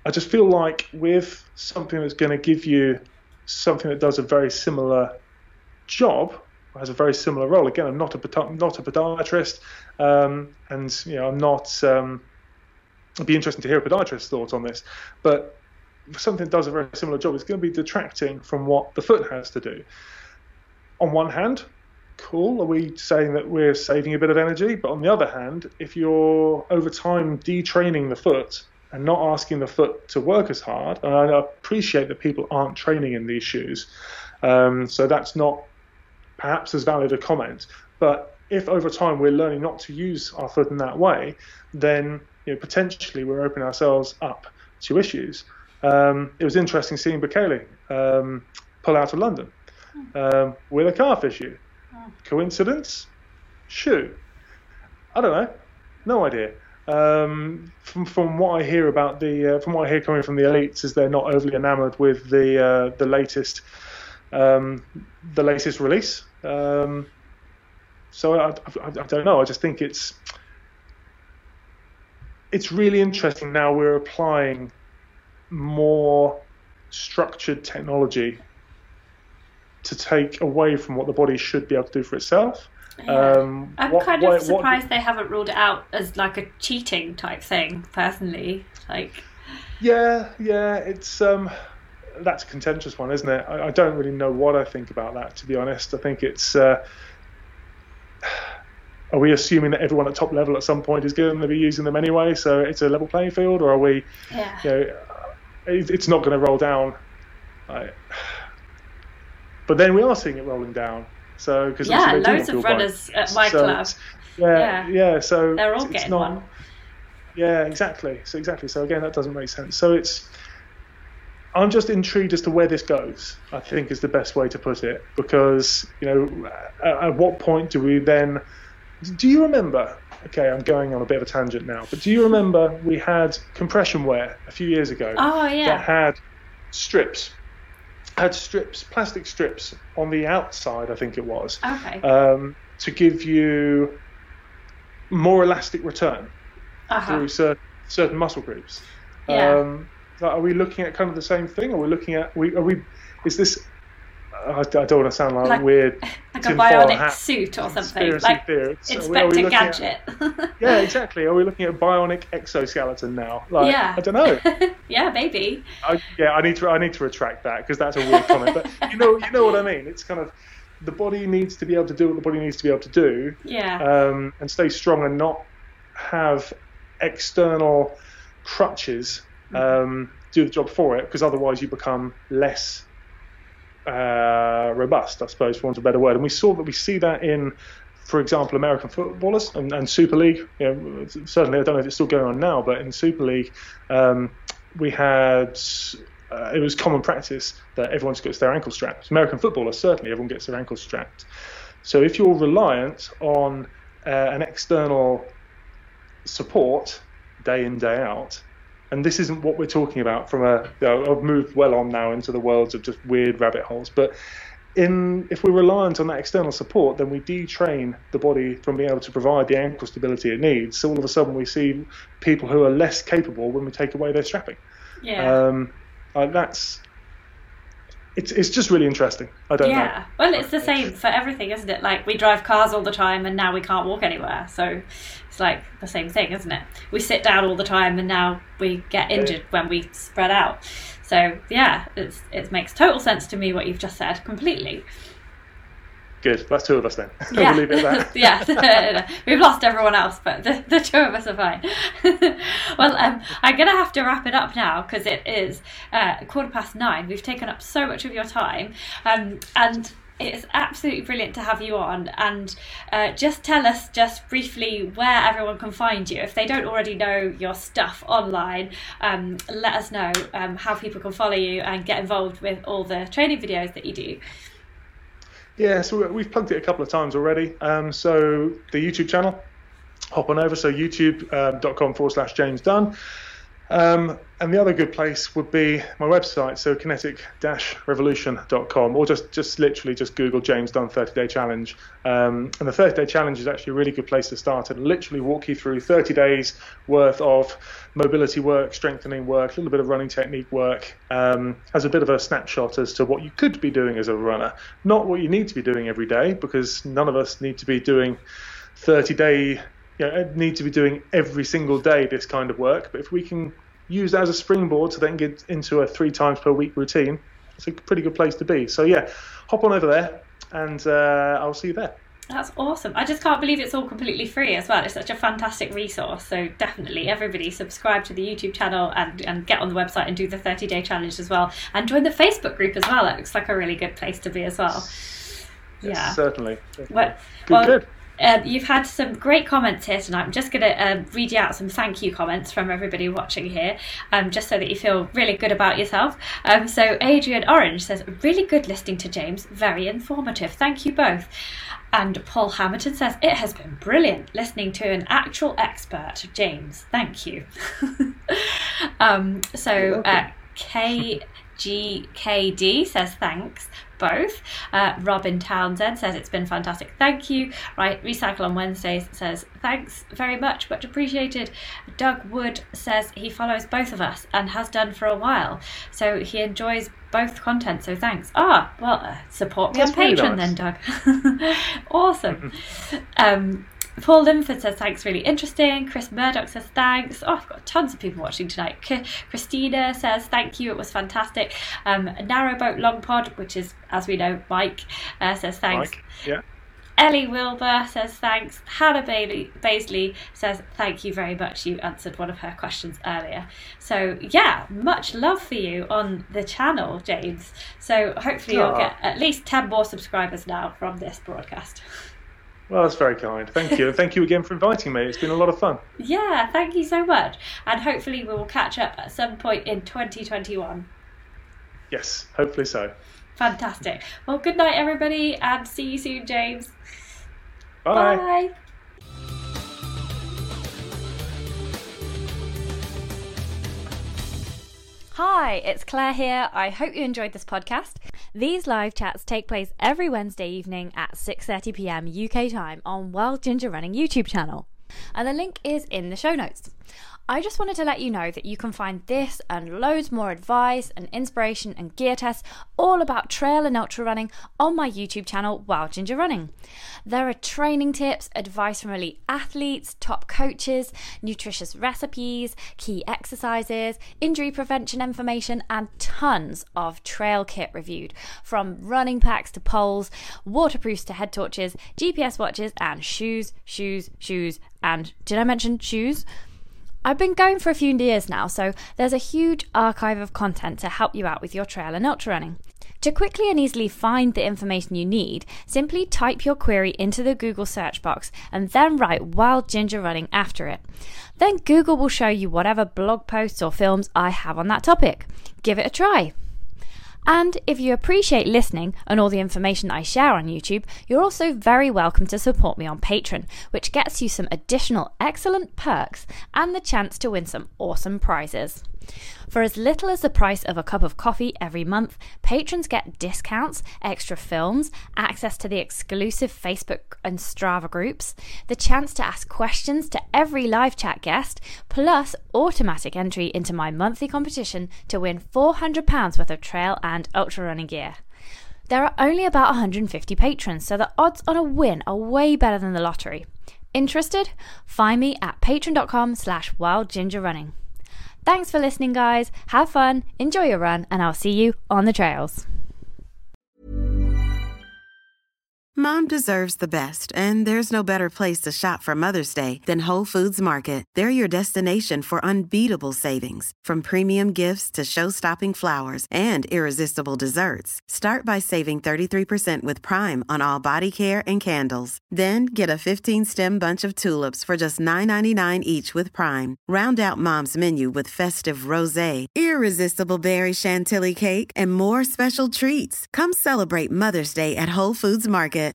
I just feel like with something that's going to give you something that does a very similar job, has a very similar role. Again, I'm not a not a podiatrist, um, and you know, I'm not. Um, it'd be interesting to hear a podiatrist's thoughts on this, but if something that does a very similar job, it's going to be detracting from what the foot has to do. On one hand, cool, are we saying that we're saving a bit of energy? But on the other hand, if you're over time detraining the foot and not asking the foot to work as hard, and I appreciate that people aren't training in these shoes, um, so that's not perhaps as valid a comment. But if over time we're learning not to use our foot in that way, then you know, potentially we're opening ourselves up to issues. Um, it was interesting seeing Bekele um, pull out of London um, with a calf issue. Coincidence? Shoe. I don't know. No idea. Um, from from what I hear about the uh, from what I hear coming from the elites, is they're not overly enamoured with the uh, the latest um, the latest release. Um, so I, I, I don't know. I just think it's it's really interesting now. We're applying more structured technology to take away from what the body should be able to do for itself. Yeah. Um, I'm what, kind what, of surprised what, they haven't ruled it out as like a cheating type thing, personally. Like, yeah, yeah, it's um, that's a contentious one, isn't it? I, I don't really know what I think about that, to be honest. I think it's. Uh, are we assuming that everyone at top level at some point is going to be using them anyway, so it's a level playing field, or are we? Yeah. You know, it, it's not going to roll down. I, but then we are seeing it rolling down. So because yeah, loads of runners bikes. At my so club. Yeah, yeah, yeah. So they're all it's, getting it's not, one. Yeah, exactly. So exactly. So again, that doesn't make sense. So it's. I'm just intrigued as to where this goes, I think is the best way to put it, because you know, at, at what point do we then? Do you remember? Okay, I'm going on a bit of a tangent now, but do you remember we had compression wear a few years ago? Oh yeah. That had strips. Had strips, plastic strips on the outside, I think it was, okay. um, to give you more elastic return uh-huh. through certain, certain muscle groups. Yeah. Um, so are we looking at kind of the same thing? Are we looking at? We are we? Is this? I, I don't want to sound like, like weird. Like a bionic suit or something. Like theories. Inspector Gadget. At, yeah, exactly. Are we looking at bionic exoskeleton now? Like, yeah. I don't know. Yeah, maybe. I, yeah, I need to. I need to retract that because that's a weird comment. But you know, you know what I mean. It's kind of the body needs to be able to do what the body needs to be able to do. Yeah. Um, and stay strong and not have external crutches um, do the job for it, because otherwise you become less uh, robust, I suppose, for want of a better word. And we saw that we see that in, for example, American footballers and, and Super League. You know, certainly, I don't know if it's still going on now, but in Super League, um, we had uh, it was common practice that everyone gets their ankle strapped. American footballers, certainly, everyone gets their ankles strapped. So if you're reliant on uh, an external support day in, day out, and this isn't what we're talking about from a, you know, I've moved well on now into the worlds of just weird rabbit holes, but in if we're reliant on that external support, then we detrain the body from being able to provide the ankle stability it needs. So all of a sudden we see people who are less capable when we take away their strapping. Yeah. Um, uh, that's it's it's just really interesting. I don't yeah. know. Yeah. Well, it's the same for everything, isn't it? Like, we drive cars all the time and now we can't walk anywhere. So it's like the same thing, isn't it? We sit down all the time and now we get injured yeah. when we spread out. So yeah, it's, it makes total sense to me what you've just said, completely. Good. That's two of us then. Yeah. We'll leave it at that. Yeah. We've lost everyone else, but the, the two of us are fine. Well, um, I'm going to have to wrap it up now because it is uh, quarter past nine. We've taken up so much of your time. Um, and it's absolutely brilliant to have you on. And uh, just tell us just briefly where everyone can find you. If they don't already know your stuff online, um, let us know um, how people can follow you and get involved with all the training videos that you do. Yeah, so we've plugged it a couple of times already. Um, so the YouTube channel, hop on over. So youtube dot com forward slash James Dunn. Um, and the other good place would be my website, so kinetic dash revolution dot com, or just, just literally just Google James Dunn thirty-day challenge. Um, and the thirty-day challenge is actually a really good place to start and literally walk you through thirty days worth of mobility work, strengthening work, a little bit of running technique work, um, as a bit of a snapshot as to what you could be doing as a runner. Not what you need to be doing every day, because none of us need to be doing thirty-day, you know, need to be doing every single day this kind of work. But if we can use that as a springboard to then get into a three times per week routine, it's a pretty good place to be. So yeah, hop on over there and uh, I'll see you there. That's awesome. I just can't believe it's all completely free as well. It's such a fantastic resource. So definitely everybody subscribe to the YouTube channel and, and get on the website and do the thirty-day challenge as well. And join the Facebook group as well. It looks like a really good place to be as well. Yes, yeah. Certainly. certainly. Well, good, well, good. Um, you've had some great comments here tonight. I'm just going to um, read you out some thank you comments from everybody watching here, um, just so that you feel really good about yourself. Um, so Adrian Orange says, really good listening to James, very informative. Thank you both. And Paul Hamilton says, it has been brilliant listening to an actual expert, James. Thank you. um, so uh, K G K D says, thanks. Both. Uh, Robin Townsend says it's been fantastic. Thank you. Right, Recycle on Wednesdays says thanks very much, much appreciated. Doug Wood says he follows both of us and has done for a while, so he enjoys both content. So thanks. Ah, well, uh, support me That's on Patreon nice. then, Doug. Awesome. um, Paul Limford says thanks, really interesting. Chris Murdoch says thanks. Oh, I've got tons of people watching tonight. K- Christina says thank you, it was fantastic. Um, Narrowboat Long Pod, which is, as we know, Mike, uh, says thanks. Mike, yeah. Ellie Wilbur says thanks. Hannah Bailey, Baisley says thank you very much. You answered one of her questions earlier. So yeah, much love for you on the channel, James. So hopefully you'll Aww. get at least ten more subscribers now from this broadcast. Well, that's very kind. Thank you. Thank you again for inviting me. It's been a lot of fun. Yeah, thank you so much. And hopefully we will catch up at some point in twenty twenty-one. Yes, hopefully so. Fantastic. Well, good night, everybody, and see you soon, James. Bye. Bye. Hi, it's Claire here. I hope you enjoyed this podcast. These live chats take place every Wednesday evening at six thirty p m U K time on Wild Ginger Running YouTube channel. And the link is in the show notes. I just wanted to let you know that you can find this and loads more advice and inspiration and gear tests all about trail and ultra running on my YouTube channel, Wild Ginger Running. There are training tips, advice from elite athletes, top coaches, nutritious recipes, key exercises, injury prevention information, and tons of trail kit reviewed, from running packs to poles, waterproofs to head torches, G P S watches, and shoes, shoes, shoes, and did I mention shoes? I've been going for a few years now, so there's a huge archive of content to help you out with your trail and ultra running. To quickly and easily find the information you need, simply type your query into the Google search box and then write Wild Ginger Running after it. Then Google will show you whatever blog posts or films I have on that topic. Give it a try. And if you appreciate listening and all the information I share on YouTube, you're also very welcome to support me on Patreon, which gets you some additional excellent perks and the chance to win some awesome prizes. For as little as the price of a cup of coffee every month, patrons get discounts, extra films, access to the exclusive Facebook and Strava groups, the chance to ask questions to every live chat guest, plus automatic entry into my monthly competition to win four hundred pounds worth of trail and ultra running gear. There are only about one hundred fifty patrons, so the odds on a win are way better than the lottery. Interested? Find me at patreon.com slash wildgingerrunning. Thanks for listening, guys. Have fun, enjoy your run, and I'll see you on the trails. Mom deserves the best, and there's no better place to shop for Mother's Day than Whole Foods Market. They're your destination for unbeatable savings, from premium gifts to show-stopping flowers and irresistible desserts. Start by saving thirty-three percent with Prime on all body care and candles. Then get a fifteen-stem bunch of tulips for just nine ninety-nine each with Prime. Round out Mom's menu with festive rosé, irresistible berry chantilly cake, and more special treats. Come celebrate Mother's Day at Whole Foods Market.